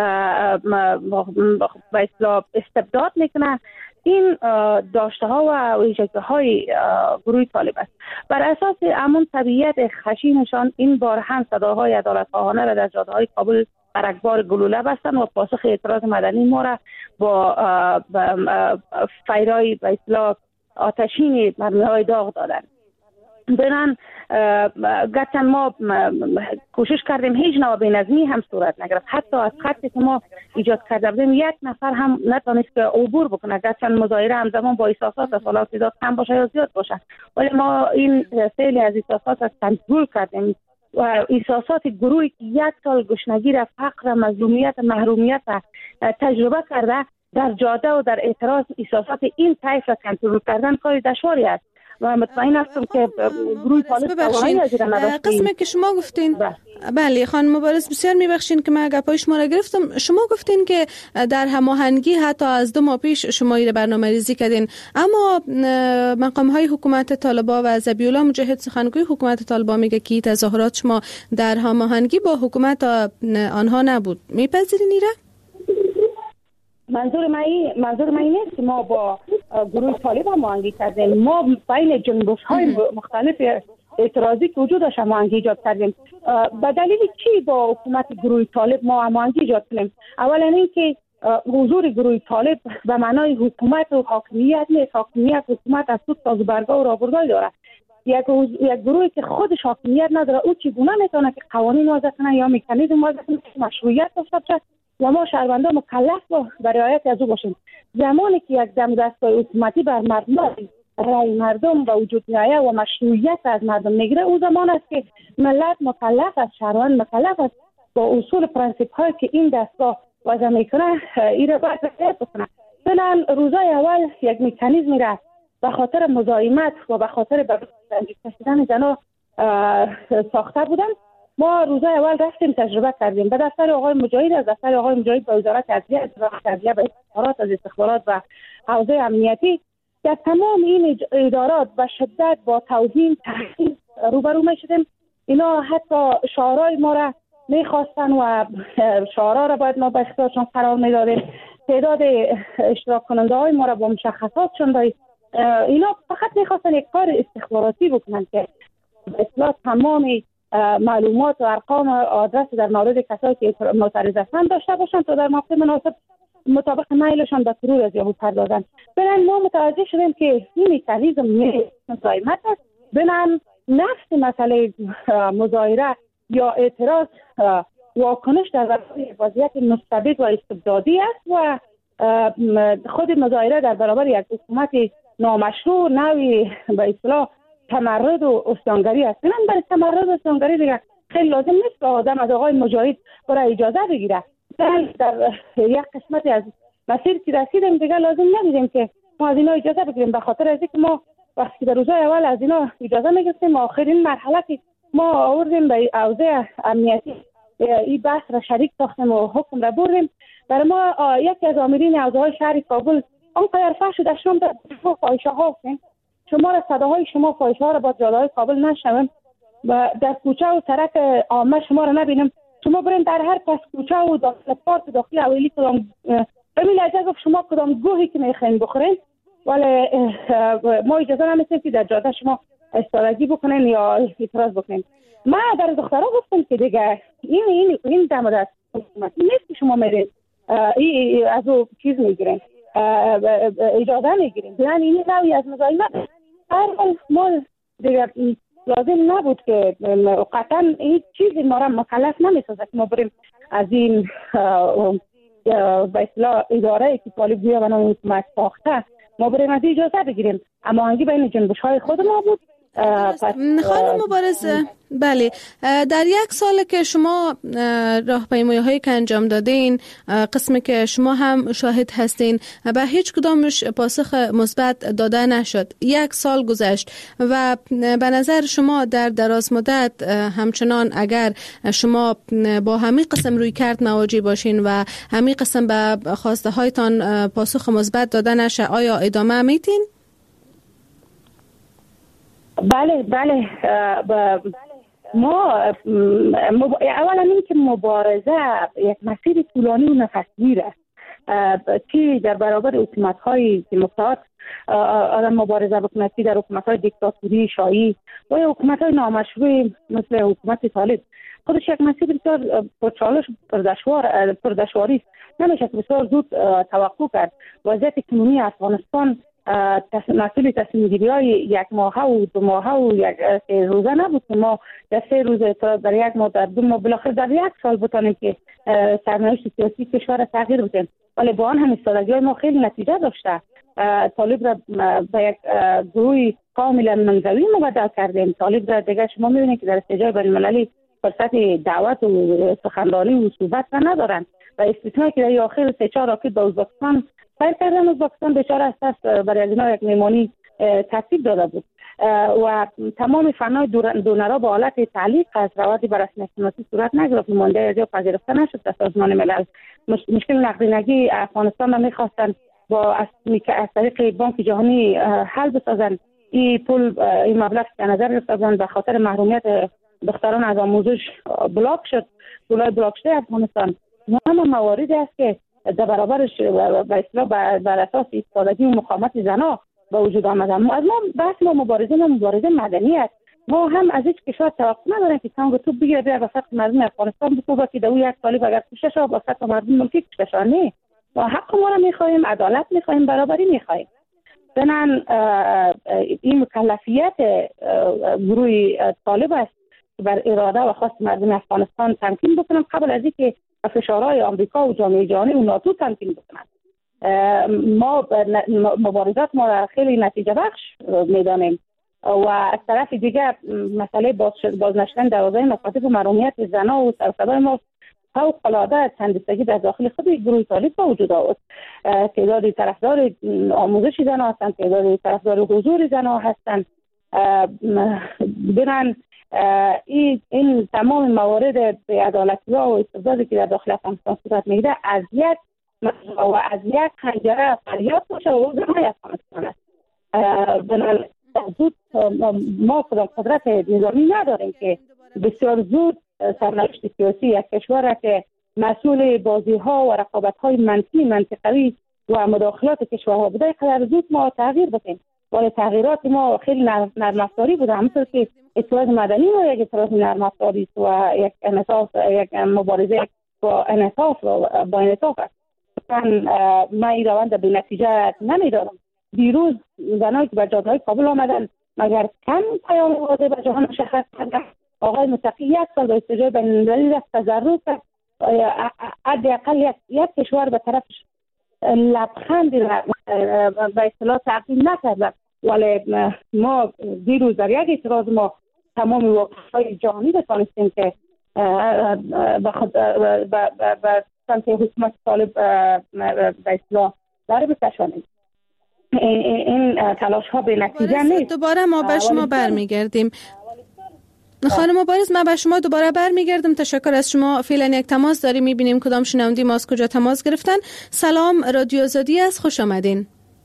به اصطلاح استبداد میکنه. این داشته ها و ویژگی های گروه طالب است. بر اساس همون طبیعت خشینشان این بار هم صداهای عدالت‌خواهانه را در جاده های کابل برگبار گلوله بستن و پاسخ اعتراض مدنی ما را با فیرای به اصطلاح آتشین مرمی‌های داغ دادن. بنان گرچه ما کوشش کردیم هیچ نوع بی‌نظمی هم صورت نگرفت، حتی از خطی که ما ایجاد کرده بودیم یک نفر هم نتونست که عبور بکنه، گرچه مظاهره همزمان با احساسات از حالا تعداد کم باشه یا زیاد باشه، ولی ما این سیلی از احساسات را کنترل کردیم و احساسات گروهی که یک سال گشنگی را، فقر، مظلومیت، محرومیت را تجربه کرده در جاده و در اعتراض احساسات این طیف را کنترل کردن کار دشواری است و مطمئن هستم که گروه طالب قسمی که شما گفتین بله خانم مبارز بسیار میبخشین که من گپای شما را گرفتم. شما گفتین که در هماهنگی حتی از 2 ماه پیش شما این برنامه‌ریزی کردین، اما مقام‌های حکومت طالبان و ذبیح‌الله مجاهد سخنگوی حکومت طالبان میگه که تظاهرات شما در هماهنگی با حکومت آنها نبود. میپذیرین ایره؟ منظور من نیست که ما با گروه طالب هماهنگی کردیم. ما بین جنبش‌های مختلف اعتراضی که وجود داشت هماهنگی ایجاد کردیم. به دلیل چی با حکومت گروه طالب ما هماهنگی ایجاد کردیم؟ اولا اینکه حضور گروه طالب به معنای حکومت و حاکمیت نیست. حاکمیت حکومت از سود سازوبرگاه و راهبردهایی داره. یک گروهی که خودش حاکمیت نداره او چگونه میتونه که قوانین وضع کنه یا مکانیزم وضع کنه که مشروعیت داشته باشه و ما شهروندان مکلف با رعایت از او باشیم. زمانی که یک دستگاه حکومتی بر مبنای رای مردم و وجود میآید و مشروعیت از مردم میگیره، او زمان است که ملت مکلف است، شهروند مکلف است با اصول پرنسیپ هایی که این دستگاه وضع میکنه این را باید رعایت بکنه. بنابراین روزای اول یک مکانیزمی را به خاطر مزاحمت و به خاطر بررسی کشیدن زنا ساخته بودن. ما روزای اول رفتیم تجربه کردیم به دفتر آقای مجاهد، از دفتر آقای مجاهد به وزارت عدلیه به استخبارات، از استخبارات و حوزه امنیتی. در تمام این ادارات به شدت با توهین تحقیر روبرو می شدیم. اینا حتی شعارهای ما را میخواستن و شعارها را باید ما به اختیارشان قرار میدادیم. تعداد اشتراک کننده های ما را با مشخصاتشون داریم. اینا فقط میخواستن یک کار استخباراتی بکنن که به اصلاح تمام معلومات و ارقام و آدرس در مورد کسایی که معترض هستند داشته باشند تا در موقع مناسب مطابق میلشان به فرور از یهو پردازند. بنابراین ما متوجه شدیم که این مکانیزم مزاحمت است. بنابراین نفس مسئله مظاهره یا اعتراض واکنش در برابر وضعیت مستبد و استبدادی است و خود مظاهره در برابر یک حکومت نامشروع نوعی به اصطلاح تمرد و استانگری است. من برای تمرد و استانگری دیگه خیلی لازم نیست که آدم از آقای مجاهد برای اجازه بگیره. در یک قسمتی از مسیر که رسیدیم دیگه لازم ندیدیم که ما از اینا اجازه بگیریم، به خاطر از اینکه ما وقتی در روزهای اول از اینا اجازه میگرفتیم آخرین مرحله که ما آوردیم به اوضاع امنیتی این بحث را شریک ساختیم و حکم را بردیم. برای ما یکی از آمرین حوزه‌های شهر کابل آنقدر فحش شده شما در فاحشه ها هستیم، شما را صداهای شما فاحشه ها را با جاده‌های کابل نشنویم و در کوچه و سرک عامه شما را نبینیم. شما برین در هر پس کوچه و داخل پارک داخلی اولی کدام ببین لحظه گفت شما کدام گوهی که میخواین بخورین، ولی ما اجازه نمیدیم که در جاده شما استادگی بکنین یا اعتراض بکنین. ما در دخترها گفتم که دیگه این دم دست حکومتی نیست که شما میرین از او چیز میگیرین، اجازه میگیرین. یعنی این نوعی از مزاحمت هر ما دیگه لازم نبود که قطعا این چیزی ما را مکلف نمیسازه که ما بریم از این به اصطلاح اداره که طالب گویا و نام حکومت ساخته ما بریم از اجازه بگیریم. اما هنگی بین جنبش های خود ما بود. خانم مبارز، بله، در یک سال که شما راهپیمایی هایی که انجام دادین، قسمی که شما هم شاهد هستین، به هیچ کدامش پاسخ مثبت داده نشد. یک سال گذشت و به نظر شما در دراز مدت همچنان اگر شما با همین قسم روی کرد مواجه باشین و همین قسم به خواسته هایتان پاسخ مثبت داده نشه، آیا ادامه میتین؟ بله ما اولا این که مبارزه یک مسیر طولانی و نفسگیر است که در برابر حکومت‌های دموکرات آدم مبارزه بکنه، که در حکومت‌های دیکتاتوری شاهی و یا حکومت‌های نامشروع مثل حکومت طالب خودش یک مسیر بسیار پرچالش پردشواری است. نمیشه که بسیار زود توقع کرد. وضعیت کنونی افغانستان مسئول تصمیم گیری های یک ماهه و دو ماهه و یک روزه نبود که ما در 3 روز در یک ماه در 2 ماه بالاخره در 1 سال بتانیم که سرنوشت سیاسی کشور تغییر بدیم. ولی با آن هم ایستادگی های ما خیلی نتیجه داشته. طالب را به یک گروه کاملا منزوی مبدل کردیم. طالب را دیگه شما میبینید که در استجای بین المللی فرصت دعوت و سخنرانی و صحبت را ندارند و استثنایی که در آخر 3-4 راکت به ازبکستان فایل کردن. ازبکستان بیچاره است برای از اینا یک میمانی ترتیب داده بود و تمام فنای دونرها با حالت تعلیق از روابط بر اساس صورت نگرفت. مانده از پذیرفته نشد در سازمان ملل. مشکل نقدینگی افغانستان را میخواستن با از طریق بانک جهانی حل بسازن. این پول این مبلغ در نظر گرفتن به خاطر محرومیت دختران از آموزش بلاک شد. پولای بلاک شده افغانستان همه مواردی است که در برابرش به اصطلاح بر اساس ایستادگی و مقاومت زنها به وجود آمده. از ما بحث ما مبارزه مدنی است. ما هم از هیچ کشور توقع نداریم که تانگ توپ بگیره بیا وسط مردم افغانستان بکوبه که در یک طالب اگر کشته شود وسط مردم ملکی کشته شود. نه، ما حق ما را میخواهیم، عدالت میخواهیم، برابری میخواهیم. بنان این مکلفیت گروه طالب است که بر اراده و خواست مردم افغانستان تمکین بکنن قبل از اینکه فشارهای آمریکا و جامعه جهانی و ناتو تمکین بکنن. ما مبارزات ما را خیلی نتیجه بخش میدانیم و از طرف دیگه مسئله بازنشستن دروازه مکاتب و محرومیت زنها و سرصدای ما فوق‌العاده چندستگی در داخل خود گروه طالب با وجود آورد. تعدادی طرفدار آموزش زنها هستند، تعدادی طرفدار حضور زنها هستند. بنان این تمام موارد بی‌عدالتی‌ها و استبدادی که در داخل افغانستان صورت میگیره از یک خنجره فریاد باشه و زنهای افغانستان است. بنابراین زود ما کدام قدرت نظامی نداریم که بسیار زود سرنوشت سیاسی یک کشور که مسئول بازی‌ها و رقابت‌های منطقوی و مداخلات کشورها بوده قدر زود ما تغییر بدیم. ولی تغییرات ما خیلی نرم افزاری بوده. همونطور که اعتراض مدنی ما یک اعتراض نرم افزاری و یک مبارزه با انعطاف است. من این روند به نتیجه نمیدارم. دیروز زنایی که به جاده‌های کابل آمدن مگر کم پیام واضح به جهان مشخص کرده؟ آقای متقی 1 سال به استجابه بین‌المللی رفت تضرع کرد، حداقل یک کشور به طرفش لبخندی به اصطلاح تقدیم نکرد. ولی ما دیروز در یک اعتراض ما تمام واقعهای جهانی بتانستیم که به سمت حکومت طالب به اصطلاح داره بکشانیم. این تلاش ها به نتیجه نیست. دوباره ما به شما برمیگردیم. خانم مبارز، من به شما دوباره برمیگردم. تشکر از شما. فعلا یک تماس داریم، میبینیم کدام شنونده ما از کجا تماس گرفتن. سلام، رادیو آزادی است، خوش آمدین.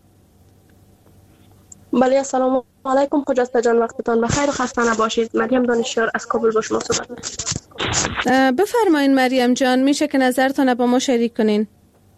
بله، السلام علیکم. خجسته جان، وقتتان بخیر و خسته نباشید. مریم دانشیار از کابل با شما صحبت می‌کنم. بفرمایید مریم جان، میشه که نظرتان با ما شریک کنین؟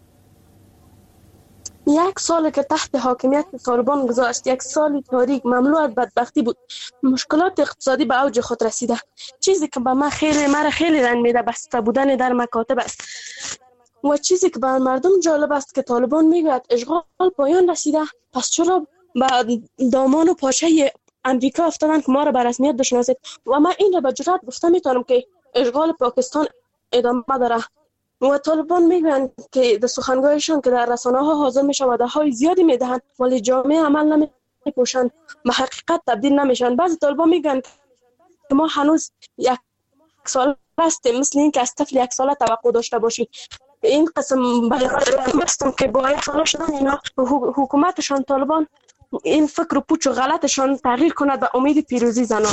1 سال که تحت حاکمیت طالبان گذشت، 1 سال تاریک مملو از بدبختی بود. مشکلات اقتصادی به اوج خود رسیده. چیزی که به من خیلی رنج میده بسته بودن در مکاتب است. و چیزی که به مردم جالب است که طالبان میگوید اشغال پایان رسیده، پس چرا به دامان و پاچه امریکا افتادن که ما را به رسمیت بشناسید؟ و من این را به جرات گفته میتونم که اشغال پاکستان ادامه داره. و طالبان میگن که در سخنگویشان که در رسانه ها حاضر میشن وعده های زیادی میدهند ولی جامعه عمل نمیپوشند، به حقیقت تبدیل نمیشن. بعضی طالبان میگن که ما هنوز 1 سال هستیم، مثل این که از طفل 1 ساله توقع داشته باشی. این قسم هستم که با 1 سال شدن اینا حکومتشان طالبان این فکر و پوچ و غلطشان تغییر کند به امید پیروزی زنان.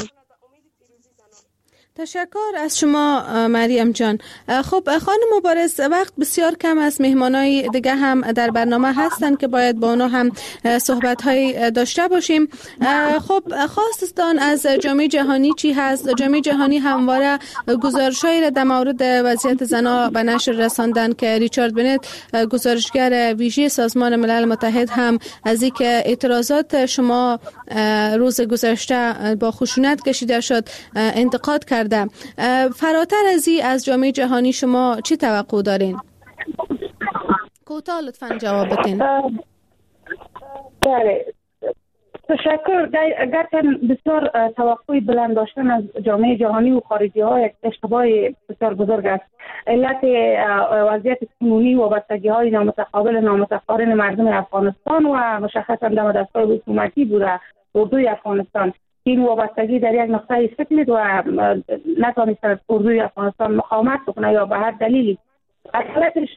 تشکر از شما مریم جان. خب خانم مبارز، وقت بسیار کم است، مهمانای دیگه هم در برنامه هستن که باید با اونا هم صحبت های داشته باشیم. خب خواستان از جامعه جهانی چی هست؟ جامعه جهانی همواره گزارش‌هایی را در مورد وضعیت زنان به نشر رساندن که ریچارد بنت، گزارشگر ویژه سازمان ملل متحد، هم از اینکه اعتراضات شما روز گذشته با خشونت کشیده شد انتقاد کرد. فراتر از این از جامعه جهانی شما چی توقع دارین؟ کوتاه لطفاً جواب بدین. بله، تشکر. اگرچه بسیار توقع بلند داشتن از جامعه جهانی و خارجی ها یک اشتباه بسیار بزرگ است. علت وضعیت کنونی و وابستگی های نامتقابل نامتقارن مردم افغانستان و مشخصا در دستگاه حکومتی بوده اردوی افغانستان. این وابستگی در یک نقطه سکلید و نتوانست اردوی افغانستان مقاومت بکنه یا به هر دلیلی. اصلتش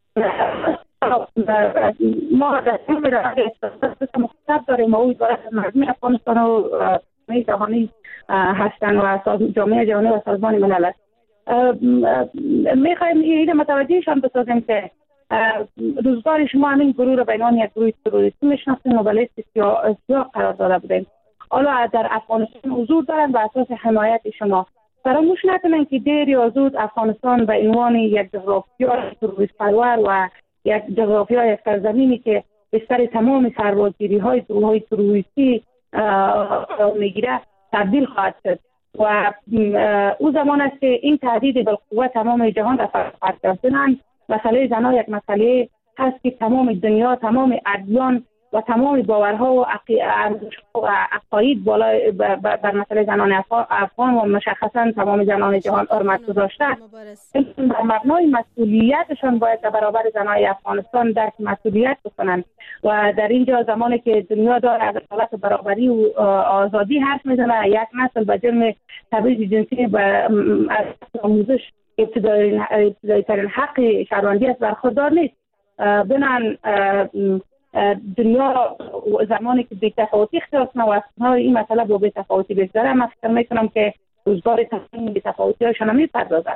ما در مختصر داریم و او عبارت از مردم افغانستان و جامعه جهانی هستند و جامعه جهانی و سازمان ملل است. میخوایم این متوجهشان بسازیم که روزگار شما همین گروه را به عنوان یک گروه تروریستی میشناسیم و به لیست سیاه قرار داده بودیم. حالا در افغانستان حضور دارند به اساس حمایت شما. فراموش نکنید که دیر یا زود افغانستان به عنوان یک جغرافیای تروریست پرور و یک جغرافیای سرزمینی که بستر تمام سربازگیری های گروه‌های تروریستی میگیره تبدیل خواهد شد و او زمان است که این تهدید بالقوه تمام جهان را فرق کردن. مسئله زنان یک مسئله هست که تمام دنیا، تمام ادیان و تمام باورها و عقاید بالای بر مسئله زنان افغان و مشخصا تمام زنان جهان حرمت گذاشته. بر مبنای مسئولیتشان باید در برابر زنان افغانستان درک مسئولیت بکنند و در اینجا زمانی که دنیا داره از حالت برابری و آزادی حرف میزنه، یک نسل به جرم تبعیض جنسی و آموزش ابتدایی ترین حق شهروندی است برخوردار نیست. بنان دنیا زمانی که بی‌تفاوتی اختیار کنه و اصلا این مسئله با بی‌تفاوتی بگذره، من فکر میکنم که روزگار تمام بی‌تفاوتی هاشون میپردازد.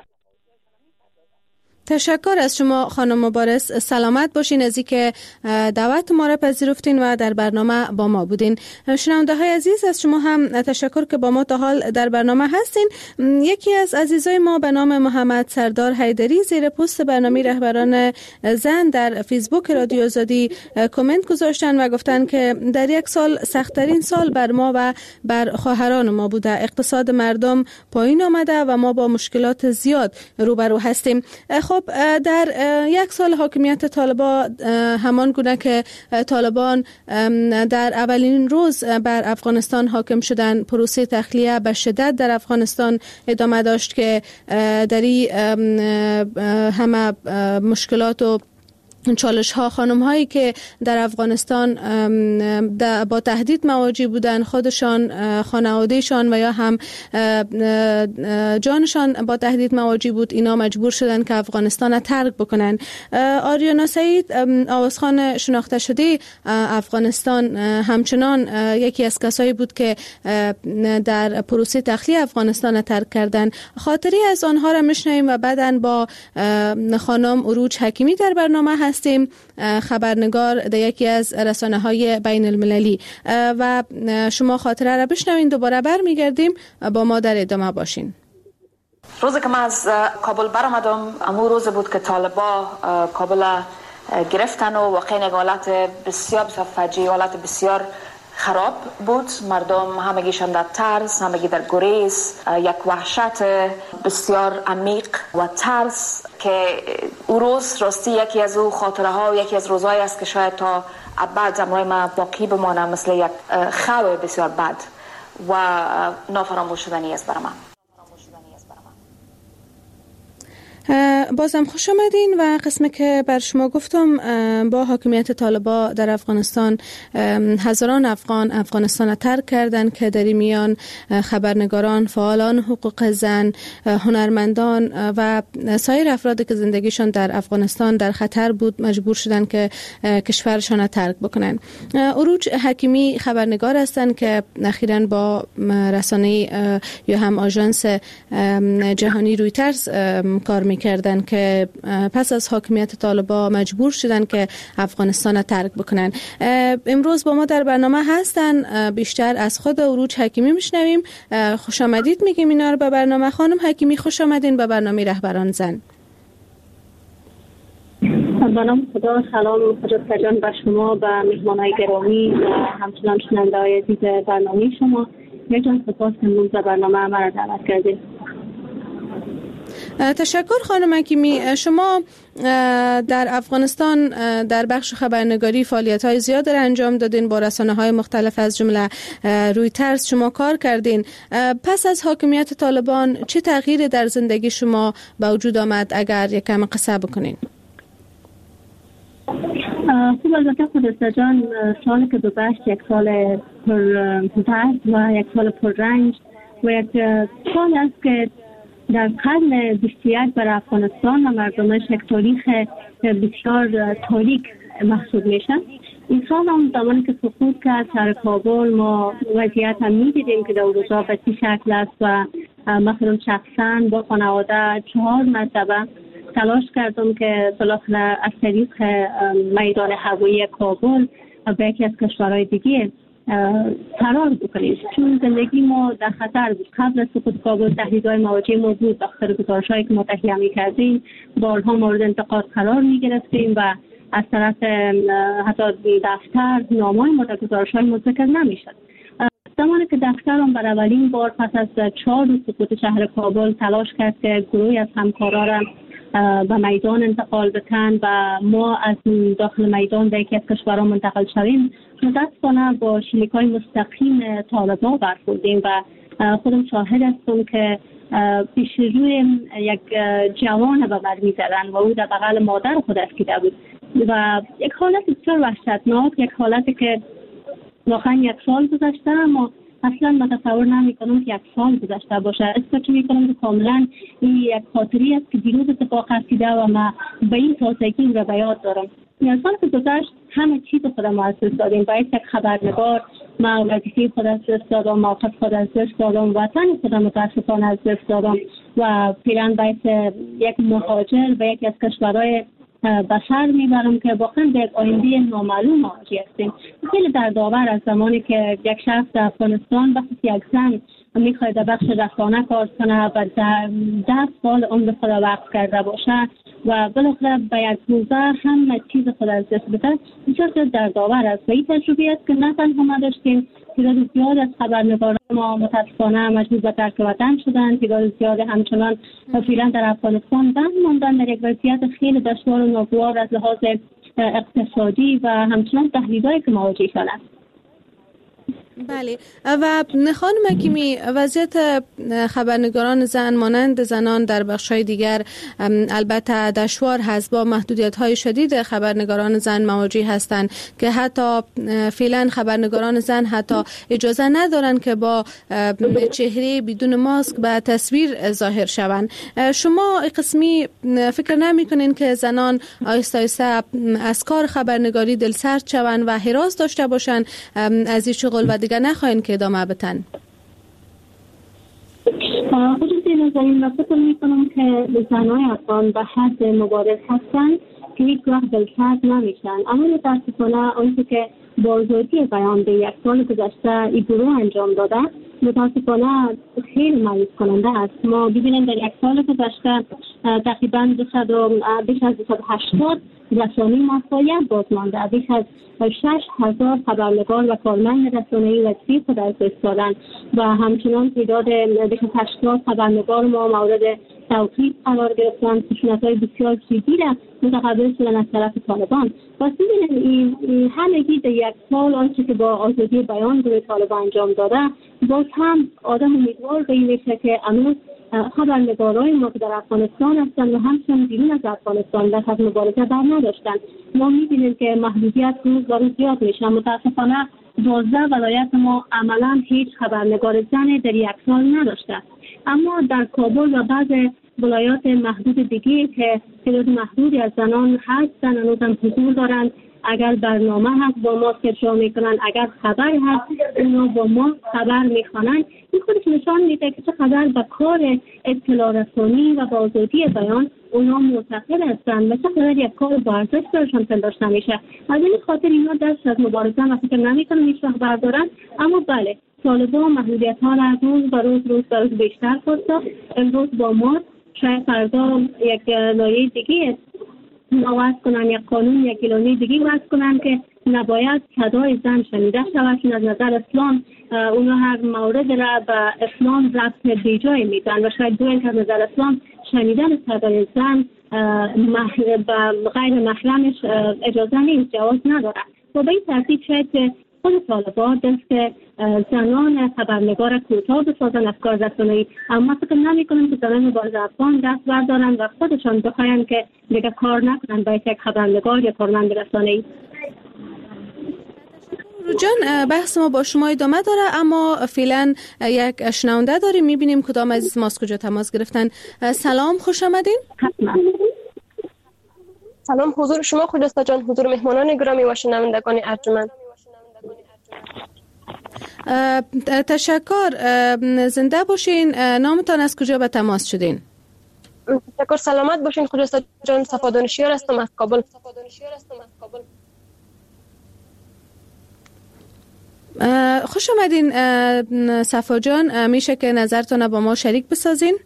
تشکر از شما خانم مبارز. سلامت باشین از اینکه دعوت ما را پذیرفتین و در برنامه با ما بودین. شنونده های عزیز، از شما هم تشکر که با ما تا حال در برنامه هستین. یکی از عزیزای ما به نام محمد سردار حیدری زیر پست برنامه رهبران زن در فیسبوک رادیو آزادی کامنت گذاشتن و گفتن که در یک سال سخت‌ترین سال بر ما و بر خواهران ما بوده. اقتصاد مردم پایین آمده و ما با مشکلات زیاد روبرو هستیم. خب خب در یک سال حاکمیت طالبان، همان گونه که طالبان در اولین روز بر افغانستان حاکم شدن، پروسه تخلیه به شدت در افغانستان ادامه داشت که دری همه مشکلات و چالش ها، خانم هایی که در افغانستان با تهدید مواجه بودن، خودشان، خانوادهشان و یا هم جانشان با تهدید مواجه بود، اینا مجبور شدن که افغانستان را ترک بکنن. آریانا سعید، آوازخوان شناخته شده افغانستان، همچنان یکی از کسایی بود که در پروسه تخلیه افغانستان را ترک کردن. خاطری از آنها را میشنویم و بعداً با خانم عروج حکیمی در برنامه هستیم، خبرنگار در یکی از رسانه‌های بین المللی، و شما خاطره را بشنوین. دوباره برمیگردیم، با ما در ادامه باشین. روزی که من از کابل برآمدم، امو روز بود که طالبا کابل گرفتن و واقعا یک حالت بسیار فجیع، حالت بسیار خراب بود. مردم همگیشان در ترس، همگی در گریز، یک وحشت بسیار عمیق و ترس که او روز راستی یکی از او خاطره ها و یکی از روزهای است که شاید تا ابد زمانهای من باقی بمانم، مثل یک خواب بسیار بد و نافراموش شدنی است برای من. بازم خوش آمدین. و قسمی که بر شما گفتم، با حاکمیت طالبان در افغانستان هزاران افغان افغانستان را ترک کردند که در میان خبرنگاران، فعالان حقوق زن، هنرمندان و سایر افرادی که زندگیشان در افغانستان در خطر بود مجبور شدند که کشورشان را ترک بکنند. عروج حکیمی خبرنگار هستند که اخیراً با رسانه یا هم آژانس جهانی رویترز کار کردن که پس از حاکمیت طالبان مجبور شدن که افغانستان را ترک بکنن. امروز با ما در برنامه هستن. بیشتر از خود عروج حکیمی میشنویم. خوش آمدید میگیم اینا رو به برنامه. خانم حکیمی، خوش آمدین به برنامه رهبران زن. به نام خدا، سلام حضرت جان به شما، به مهمانای گرامی و همچنان شنونده‌های عزیز برنامه شما. یکجان سپاس که امروز به برنامه ما را دعوت کردید. تشکر خانم حکیمی. شما در افغانستان در بخش خبرنگاری فعالیت‌های زیاد را انجام دادین، با رسانه‌های مختلف از جمله رویترز شما کار کردین. پس از حاکمیت طالبان چه تغییری در زندگی شما به وجود آمد؟ اگر یکم قصه بکنین. خوب، البته خود جان، سالی که گذشت یک سال پر درد و یک سال پر رنج و یک سال است که در قرن 21 برای افغانستان و مردمش یک تاریخ بسیار تاریک محسوب میشه. این سال هم زمانی که سقوط کرد سر کابل، ما وضعیت هم میدیدیم که در روزا به چه شکل است و مثلا شخصا با خانواده 4 مرتبه تلاش کردم که بالاخره از طریق میدان هوایی کابل به یکی از کشورهای دیگه فرار بکنیم، چون زندگی ما در خطر بود. قبل از سقوط کابل تهدیدهای مواجه ما بود. داخل گزارش‌هایی که ما تهیه می‌کردیم بارها مورد انتقاد قرار می‌گرفتیم و از طرف حتی دفتر نامه‌های ما در گزارش‌های ما ذکر نمی‌شد. زمانی که دفتر هم بر اولین بار پس از 4 روز سقوط شهر کابل تلاش کرد که گروهی از همکارا را به میدان انتقال بتن و ما از داخل میدان به یکی از کشورها منتقل شویم، متاسفانه با شلیک‌های مستقیم طالبان برخوردیم و خودم شاهد هستم که پیش روی یک جوان به بر می‌زدن و او در بغل مادر خود اسکیده بود و یک حالت بسیار وحشتناک، یک حالتی که واقعا 1 سال گذشته، اما اصلا متصور نمی‌کنم که 1 سال گذشته باشه. احساس می‌کنم که کاملا این یک خاطری است که دیروز اتفاق افتاده و من به این تازگی را به یاد دارم. سال که گذشت همه چیز خودم از دست دادیم. باید یک خبرنگار، من وظیفه خود از دست دادم، موقف خود از دست دادم، وطن خودم متاسفانه از دست دادم و پیران باید یک مهاجر و یکی از کشورهای بشر میبرم که واقعا به یک آینده نامعلوم مواجه هستیم. خیلی دردآور از زمانی که یک شخص در افغانستان بخصوص یک زن میخواد در بخش رسانه کار کنه و 10 سال عمر خود وقت کرده باشه و بالاخره به یک روزه همه چیز خود از دست بده، بسیار دردآور است. و این تجربه است که نه تنها ما داشتیم، تعداد زیاد از خبرنگاران ما متاسفانه مجبور به ترک وطن شدند، تعداد زیاد همچنان فعلا در افغانستان ماندن در یک وضعیت خیلی دشوار و ناگوار از لحاظ اقتصادی و همچنان تهدیدهایی که مواجهشان است. بله. و خانم حکیمی، وضعیت خبرنگاران زن مانند زنان در بخش‌های دیگر البته دشوار هست. با محدودیت‌های شدید خبرنگاران زن مواجه هستند که حتی فعلا خبرنگاران زن حتی اجازه ندارند که با چهره بدون ماسک به تصویر ظاهر شوند. شما قسمی فکر نمی‌کنین که زنان آهسته آهسته از کار خبرنگاری دلسرد شوند و هراس داشته باشند از این شغل و دیگر نخواهین که ادامه بدن؟ خصوصی نظرین و فکر میکنم که زنای افغان به حد مبارز هستند که هیچ وقت دلسرد نمیشن، اما متاسفانه آنچه که با آزادی بیان به یک سال گذشته این گروه انجام داده متاسفانه خیلی مایوس کننده است. ما ببینیم در یک سال گذشته تقریبا بیش از 280 رسانه‌ای موفقیت باز مانده، بیش از 6,000 خبرنگار و کارمند رسانه‌ای وظیفه خود از دست دادند و همچنان تعداد بیش از 80 خبرنگار ما مورد توقیف قرار گرفتند، خشونت‌های بسیار جدی را متقبل شدن از طرف طالبان. و ببینیم این همگی در یک سال آنچه که با آزادی بیان گروه طالبان انجام داده، باز هم آدم امیدوار به این میشه که امروز خبرنگارای ما که در افغانستان هستند و همچنین بیرون از افغانستان در حد مبارزه بر نداشتند. ما می‌بینیم که محدودیت روز به روز زیاد میشه. متاسفانه 12 ولایت ما عملاً هیچ خبرنگار زن در یک سال نداشته، اما در کابل و بعض ولایات محدود دیگه که تعداد محدودی از زنان هستند هنوزم حضور دارند. اگر برنامه هست با ما اجرا میکنن، اگر خبر هست اونا با ما خبر میخوانن. این خودش نشان میده که چقدر به کار اطلاع رسانی و با آزادی بیان اونا معتقد هستند و چقدر یک کار با ارزش برشان پنداشته میشه. از این خاطر اینا دست از مبارزه و فکر نمیکنم هیچ وقت بردارن. اما بله، طالبان محدودیت ها را روز به روز بیشتر خواست. امروز با ما شاید فردا یک لایه دیگه وضع کنن، یک قانون، یک اعلامیه دیگه وضع کنن که نباید صدای زن شنیده شود، چون از نظر اسلام اونا هر مورد را به اسلام ربط بیجای میدن و شاید دوین که از نظر اسلام شنیدن صدای زن به غیر محرمش اجازه نیست، جواز نداره. و به این ترتیب شاید خود طالبان دست زنان خبرنگار کوتاه بسازن از کار رسانه‌ای، اما فکر نمی‌کنم که زنان مبارز افغان دست بردارن و خودشان بخواین که دیگه کار نکنن با یک خبرنگار یا کارمند رسانه‌ای. جان، بحث ما با شما ادامه داره، اما فعلا یک شنونده داریم. می‌بینیم کدام عزیز ماست کجا تماس گرفتن. سلام، خوش آمدین. سلام، حضور شما خجسته جان، حضور مهمانان گرامی و شنوندگان ارجمند. تشکر، زنده باشین. نامتان از کجا به تماس شدین؟ تشکر، سلامت باشین خجسته جان. صفا دانشیار هستم از کابل. خوش آمدین صفا جان. میشه که نظرتان با ما شریک بسازین؟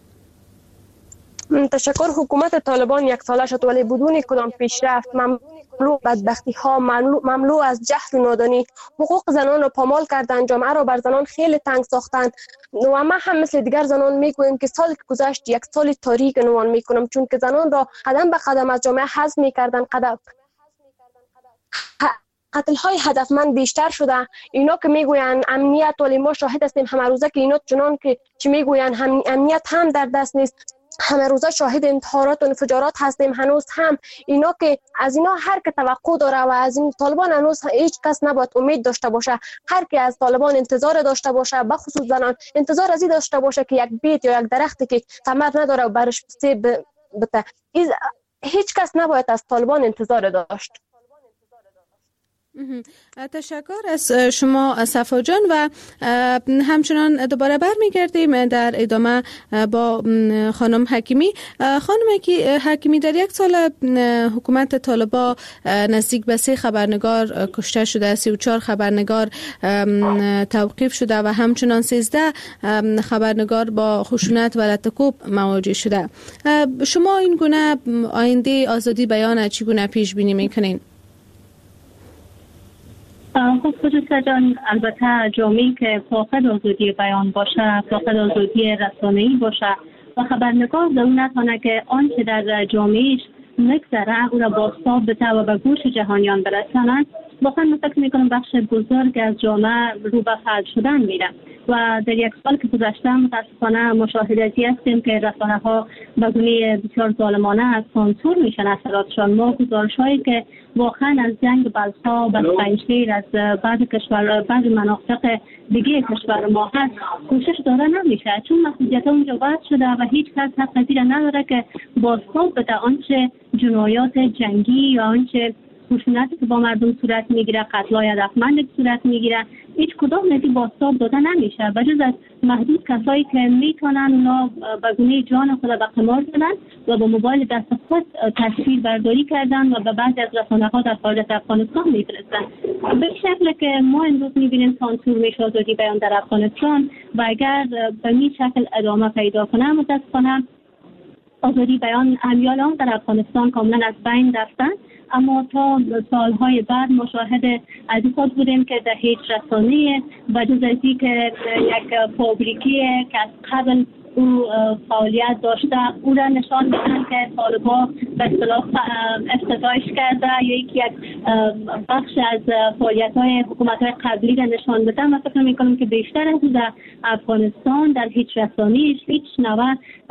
تشکر. حکومت طالبان یک ساله شد ولی بدون کدام پیشرفت، مملو بدبختی ها، مملو از جهل و نادانی، حقوق زنان را پامال کردند، جامعه را بر زنان خیلی تنگ ساختند. و ما هم مثل دیگر زنان میگویم که سالی که گذشت یک سال تاریک عنوان میکنم، چون که زنان را قدم به قدم از جامعه حذف میکردند. قتل های هدفمند بیشتر شده. اینا که میگوین امنیت، ولی ما شاهد هستیم همه روزه که اینا چنان که چی میگوین امنیت هم در دست نیست. همه روزه شاهد انتحارات و انفجارات هستیم. هنوز هم اینا که از اینا هر که توقع داره و از این طالبان هنوز هیچ کس نباید امید داشته باشه. هر که از طالبان انتظار داشته باشه، به خصوص زنان انتظار از این داشته باشه که یک بیت یا یک درختی که ثمر نداره و برش سیب بده، هیچ کس نباید از طالبان انتظار داشت. تشکر از شما صفا جان و همچنان دوباره برمیگردیم در ادامه با خانم حکیمی. خانم حکیمی، در یک سال حکومت طالبان نزدیک به 3 خبرنگار کشته شده، 34 خبرنگار توقیف شده و همچنان 13 خبرنگار با خشونت و لطکوب مواجه شده. شما این گونه آینده آزادی بیان چگونه پیش بینی میکنین؟ خب خصوصا جان، البته جامعه‌ای که فاقد آزادی بیان باشه، فاقد آزادی رسانه‌ای باشه و خبرنگار در اون نتونه که آنچه در جامعهش مگذره او را بازتاب بده و به گوش جهانیان برسانند، واقعا من فکر میکنم بخش بزرگ از جامعه رو به فلج شدن میره و در یک سال که گذشته متاسفانه مشاهده ازی هستیم که رسانه ها به گونه بسیار ظالمانه از سانسور میشن اثراتشان. ما گزارش‌هایی که واقعا از جنگ بلخا و پنجشیر از بعض مناطق دیگه کشور ما هست کوشش داره نمیشه، چون محدودیت‌ها اونجا وضع شده و هیچ کس حق پذیر نداره که بازتاب بده آنچه جنایات جنگی یا آنچه خشونتی که با مردم صورت میگیره، قتل‌های هدفمند که صورت میگیره، هیچ کدام نتی بازتاب داده نمیشه بجز از محدود کسایی که میتونن اونا به گونه جان خود به قمار زدن و با موبایل دست خود تصویر برداری کردن و به بعضی از رسانه‌ها در خارج از افغانستان میفرستن. به شکل که ما امروز میبینیم سانسور میشه آزادی بیان در افغانستان و اگر به این شکل ادامه پیدا کنه متاسفانه آزادی بیان امیال در افغانستان کاملا از بین رفتن. اما تا سالهای بعد مشاهد از خود بودیم که در هیچ رسانه و جز از که یک فابریکی که از قبل او فعالیت داشته او را نشان میدن که طالبان به اصطلاح افتتاحش کرده یا یک بخش از فعالیت‌های حکومت‌های قبلی را نشان بدن. من فکر می‌کنم که بیشتر از در افغانستان در هیچ رسانه‌ای هیچ نوع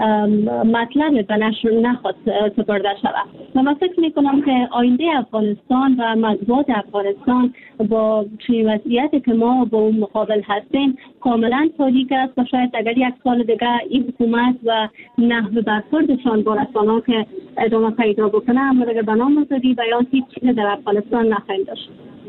مطلب به نشر نخواست سپرده شود و من فکر می‌کنم که آینده افغانستان و مطبوعات افغانستان با چنین وضعیتی که ما با اون مقابل هستیم کاملا تاریک است و شاید اگر یک سال دیگه این حکومت و نحوه برخوردشان با رسانه‌ها که ادامه پیدا بکنه اما دیگه به نام آزادی بیان هیچ چیزی در افغانستان نخواهیم داشت.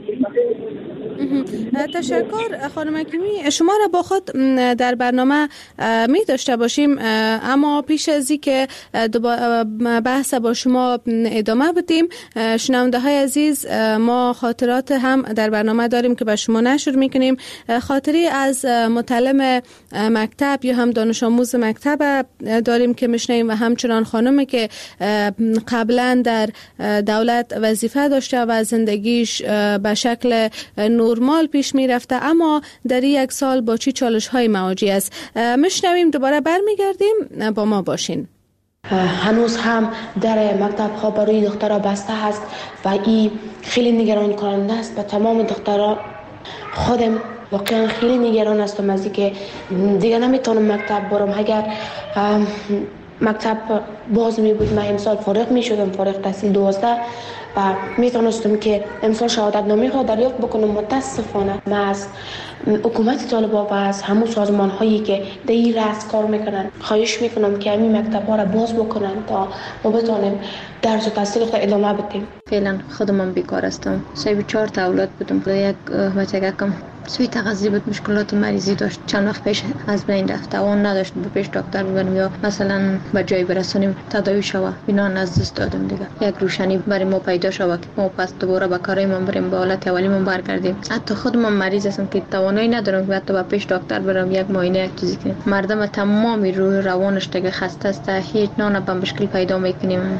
تشکر خانم حکیمی. شما را با خود در برنامه می داشته باشیم، اما پیش از این که بحث با شما ادامه بدیم، شنونده های عزیز، ما خاطرات هم در برنامه داریم که به شما نشر میکنیم. خاطری از متعلم مکتب یا هم دانش آموز مکتب داریم که میشنیم و همچنان خانمی که قبلا در دولت وظیفه داشته و زندگیش به شکل نرمال پیش می رفته، اما در یک سال با چی چالش های مواجه است. میشنویم، دوباره برمیگردیم، با ما باشین. هنوز هم در مکتب ها برای دخترها بسته هست و این خیلی نگران کننده است. به تمام دخترها خودم واقعا خیلی نگران هستم از اینکه دیگه نمیتونم مکتب برم. اگر مکتب باز می بود من امسال فارغ می شدم، فارغ تحصیل 12 و میتونستم که امسال شهادت نامه خود دریافت بکنم. متاسفانه من از حکومت طالبان و از همون سازمان هایی که در این راست کار میکنن خواهش میکنم که همین مکتب ها را باز بکنن تا ما بتونیم درس و تحصیل خود ادامه بدیم. فعلا خودم بیکار هستم. 4 تا اولاد بودم. یک بچه کم سوی تغذیه بود، مشکلات مریضی داشت، چند وقت پیش از بین رفت، توان نداشت به پیش دکتر ببریم یا مثلا به جایی برسونیم تداوی شوه. اینا از دست دادم دیگه. یک روشنی برای ما پیدا شوه که ما پس دوباره به کارایمون بریم، به حالت اولیمون برگردیم. حتی خودم مریض هستم که توانایی ندارم که حتی به پیش دکتر برم یک معاینه یک چیزی کنم. مردم تمامی روح روانش دیگه خسته است، هیچ نوع به مشکل پیدا میکنیم.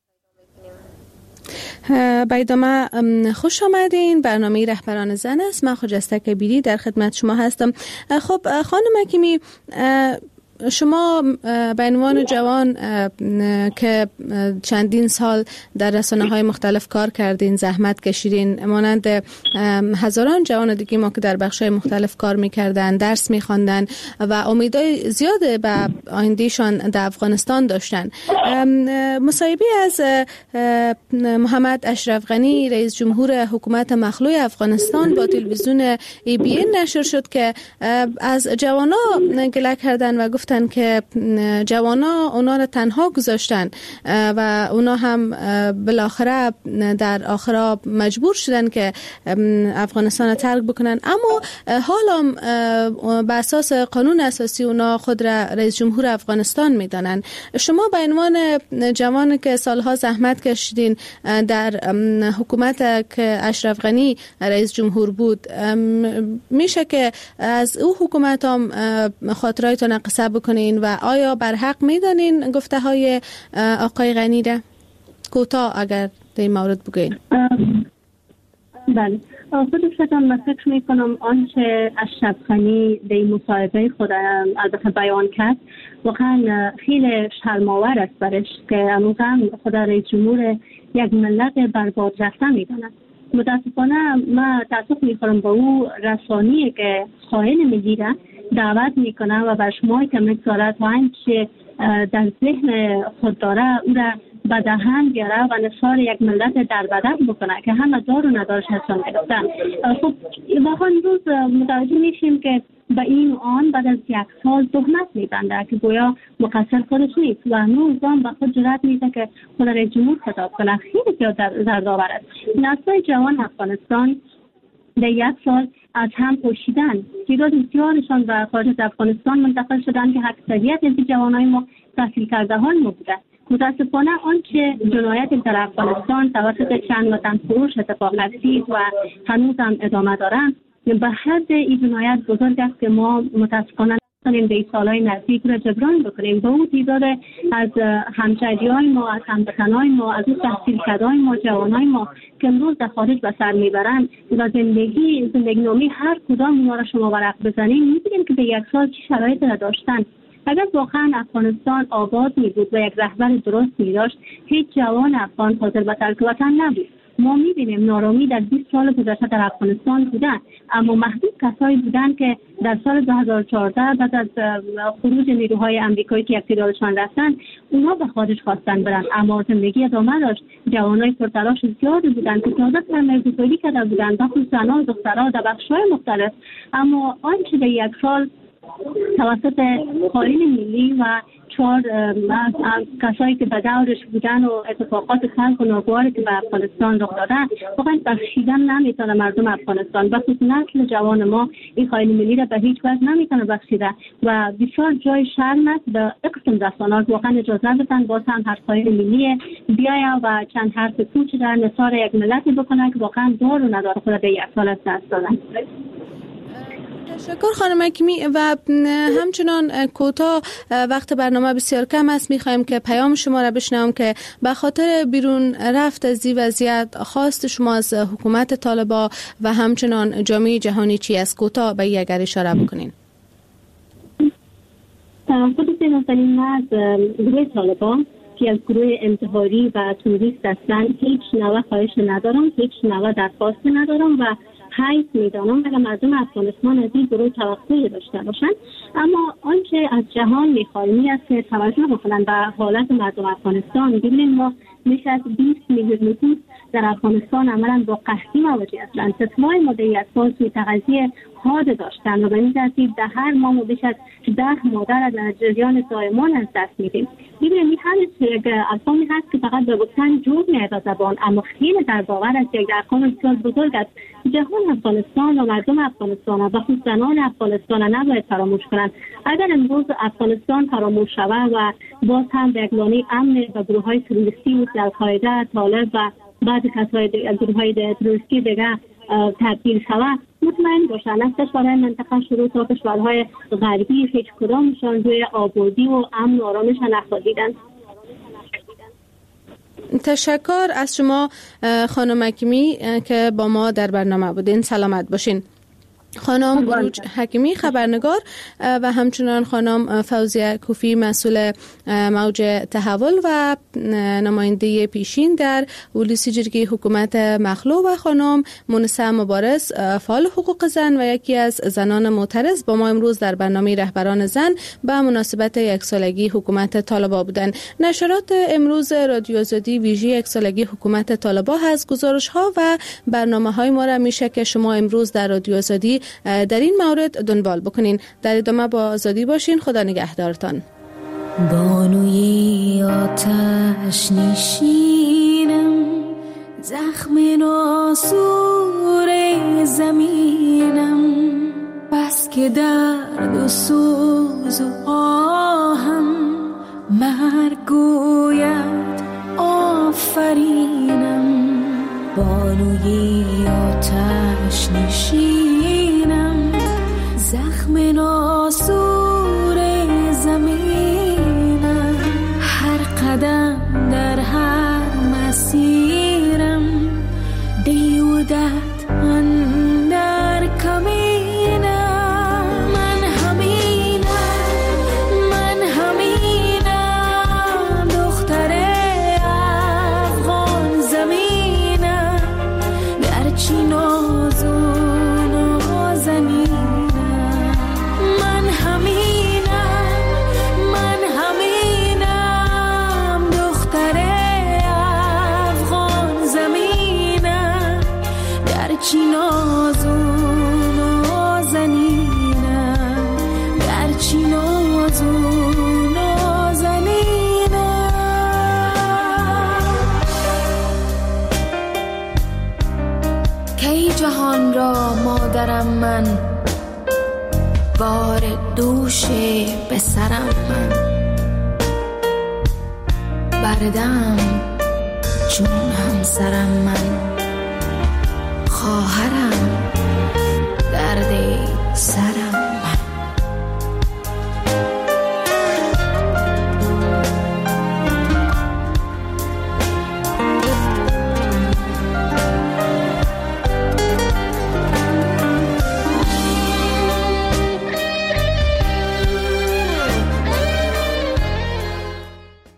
با ادامه خوش آمدین. برنامه رهبران زن است. من خجسته کبیری در خدمت شما هستم. خب خانم حکیمی، شما به عنوان جوان که چندین سال در رسانه‌های مختلف کار کردین، زحمت کشیدین، مانند هزاران جوان دیگه ما که در بخش‌های مختلف کار می‌کردن، درس می‌خواندن و امیدهای زیاد به آیندهشان در افغانستان داشتن. مصاحبه از محمد اشرف غنی رئیس جمهور حکومت مخلوع افغانستان با تلویزیون ABN نشر شد که از جوانان گله کردن و گفتن گفتن که جوانا اونا را تنها گذاشتن و اونا هم بالاخره در آخر مجبور شدن که افغانستان را ترک بکنن، اما حالا به اساس قانون اساسی اونا خود را رئیس جمهور افغانستان میدانن. شما به عنوان جوان که سالها زحمت کشیدین در حکومت که اشرف غنی رئیس جمهور بود، میشه که از او حکومت هم خاطرایتان قصه بکنین و آیا بر حق میدانین گفته های آقای غنی را؟ کوتاه اگر در این مورد بگوین. بله، خودم من فکر میکنم آنچه اشرف غنی در این مصاحبه خود البته بیان کرد واقعا خیلی شرم‌آور است برش که امروزم خود رئیس جمهور یک ملت برباد رفته میداند. متاسفانه من تاسف میخورم با او رسانی که خائن ملی را دعوت میکنه و بر شما که میگذارد و آنچه در ذهن خود داره او را به دهن بیاره و نثار یک ملت در بدن بکنه که همه دار و ندارش حسان گرفتن. خب واقعا روز متوجه میشیم که به این آن بعد از 1 سال تهمت میبنده که گویا مقصر خودش نیست و هنوز هم به خود جرأت میده که خود رئیس جمهور خطاب کنه. خیلی زردآور است. نسل‌های جوان افغانستان در 1 سال از هم پوشیدن، تعداد بسیارشان به خارج از افغانستان منتقل شدن که اکثریت از جوانای ما تحصیل کرده های ما بوده. متاسفانه آنچه جنایت در افغانستان توسط چند وطن فروش اتفاق افتید و هنوز هم ادامه دارند به حد این جنایت بزرگ است که ما متاسفانه نتونیم در سالهای نزدیک را جبران بکنیم. به اون تعداد از همشهری‌های ما، از هموطنان ما، از اون تحصیل کرده‌های ما، جوانای ما که امروز در خارج به سر میبرند و زندگی نامی هر کدام اونا را شما ورق بزنیم می‌بینیم که به 1 سال چه شرایطی را داشتن. اگر واقعا افغانستان آباد می بود و یک رهبر درست می داشت، هیچ جوان افغان حاضر به ترک وطن نبود. ما می بینیم نارامی در 20 سال گذشته در افغانستان بودن، اما محدود کسایی بودن که در سال 2014 بعد از خروج نیروهای امریکایی که اقتدارشان رفتن، اونا به خارج خواستن برن، اما زندگی ادامه داشت. جوانای پرتلاش زیادی بودن که تازه سرمایه‌گذاری کرده بودند، خصوصا زنان و دخترها در بخش‌های مختلف، اما آنچه در 1 سال توسط خائن ملی و 4 کسایی که به دورش بودن و اتفاقات خلق و ناگواری که به افغانستان رخ دادن واقعا بخشیدن نمیتونه مردم افغانستان، بخصوص نسل جوان ما این خائن ملی را به هیچ وجه نمیتونه بخشیده و بسیار جای شرم است. به اقسام رسانات واقعا اجازه بدن باز هم هر خائن ملی بیاید و چند حرف کوچ در نثار یک ملتی بکنه که واقعا دار و ندار خود به 1 سال از دست دادن. تشکر خانم حکیمی و همچنان کوتاه، وقت برنامه بسیار کم است، میخوایم که پیام شما را بشنوم که به خاطر بیرون رفت از این وضعیت خواست شما از حکومت طالبان و همچنان جامعه جهانی چی است؟ کوتاه به این اگر اشاره بکنین. خود سینوزنین از گروه طالبان که از گروه انتحاری و توریست هستند هیچ نوع خواهش ندارم، هیچ نوع درخواست ندارم و حیث میدانم اگر مردم افغانستان از این گروه توقعی داشته باشند، اما آنچه از جهان میخواهیم است که توجه بکنند به حالت مردم افغانستان. ببینید ما بیش از 20 میلیون نفوس در افغانستان عملاً با قحطی مواجه هستند. ستمای ما در 1 سال سوی تغذیه حاد داشتند و به این ترتیب در هر ماه ما بیش از 10 مادر در جریان زایمان از دست میدیم. ببینید این هر یک ارقامی هست که فقط به گفتن جور میاد زبان، اما خیلی در باور است یک ارقام بسیار بزرگ است. جهان افغانستان و مردم افغانستان و خصوص زنان افغانستان نباید فراموش کنند. اگر امروز افغانستان فراموش شود و باز هم به یک لانه امن و گروه‌های تروریستی مثل القاعده، طالب و بعض کسای گروه‌های تروریستی دیگر تبدیل شود، مطمئن باشند از کشورهای منطقه شروع تا کشورهای غربی هیچ کدامشان روی آبادی و امن و آرامش نخواهیدند. تشکر از شما خانم حکیمی که با ما در برنامه بودین. سلامت باشین. خانم بروج حکیمی خبرنگار و همچنان خانم فوزیه کوفی مسئول موج تحول و نماینده پیشین در ولسی جرگه حکومت مخلو و خانم مونسه مبارز فعال حقوق زن و یکی از زنان معترض با ما امروز در برنامه رهبران زن به مناسبت 1 سالگی حکومت طالبان بودند. نشرات امروز رادیو آزادی ویژه 1 سالگی حکومت طالبان هست. گزارش ها و برنامه های ما را میشه که شما امروز در رادیو آزادی در این مورد دنبال بکنین. در ادامه با آزادی باشین. خدا نگهدارتان. بانوی آتش نشینم، زخم ناسور زمینم، بس که درد و سوز و آهم مرگ گوید آفرینم. بانوی آتش نشینم، زخم ناسور زمینم، هر قدم در هر مسیرم دیودت اندر کمینم. من همینم دختر افغان زمینم، گرچه ناز و نازنینم. من همینم دختر افغان زمینم، گرچه ناز و نازنینم، گرچه ناز و نازنینم. کی جهان را مادرم من، بار دوش به سرم من، بردم چون همسرم من، خواهرم درد سرم.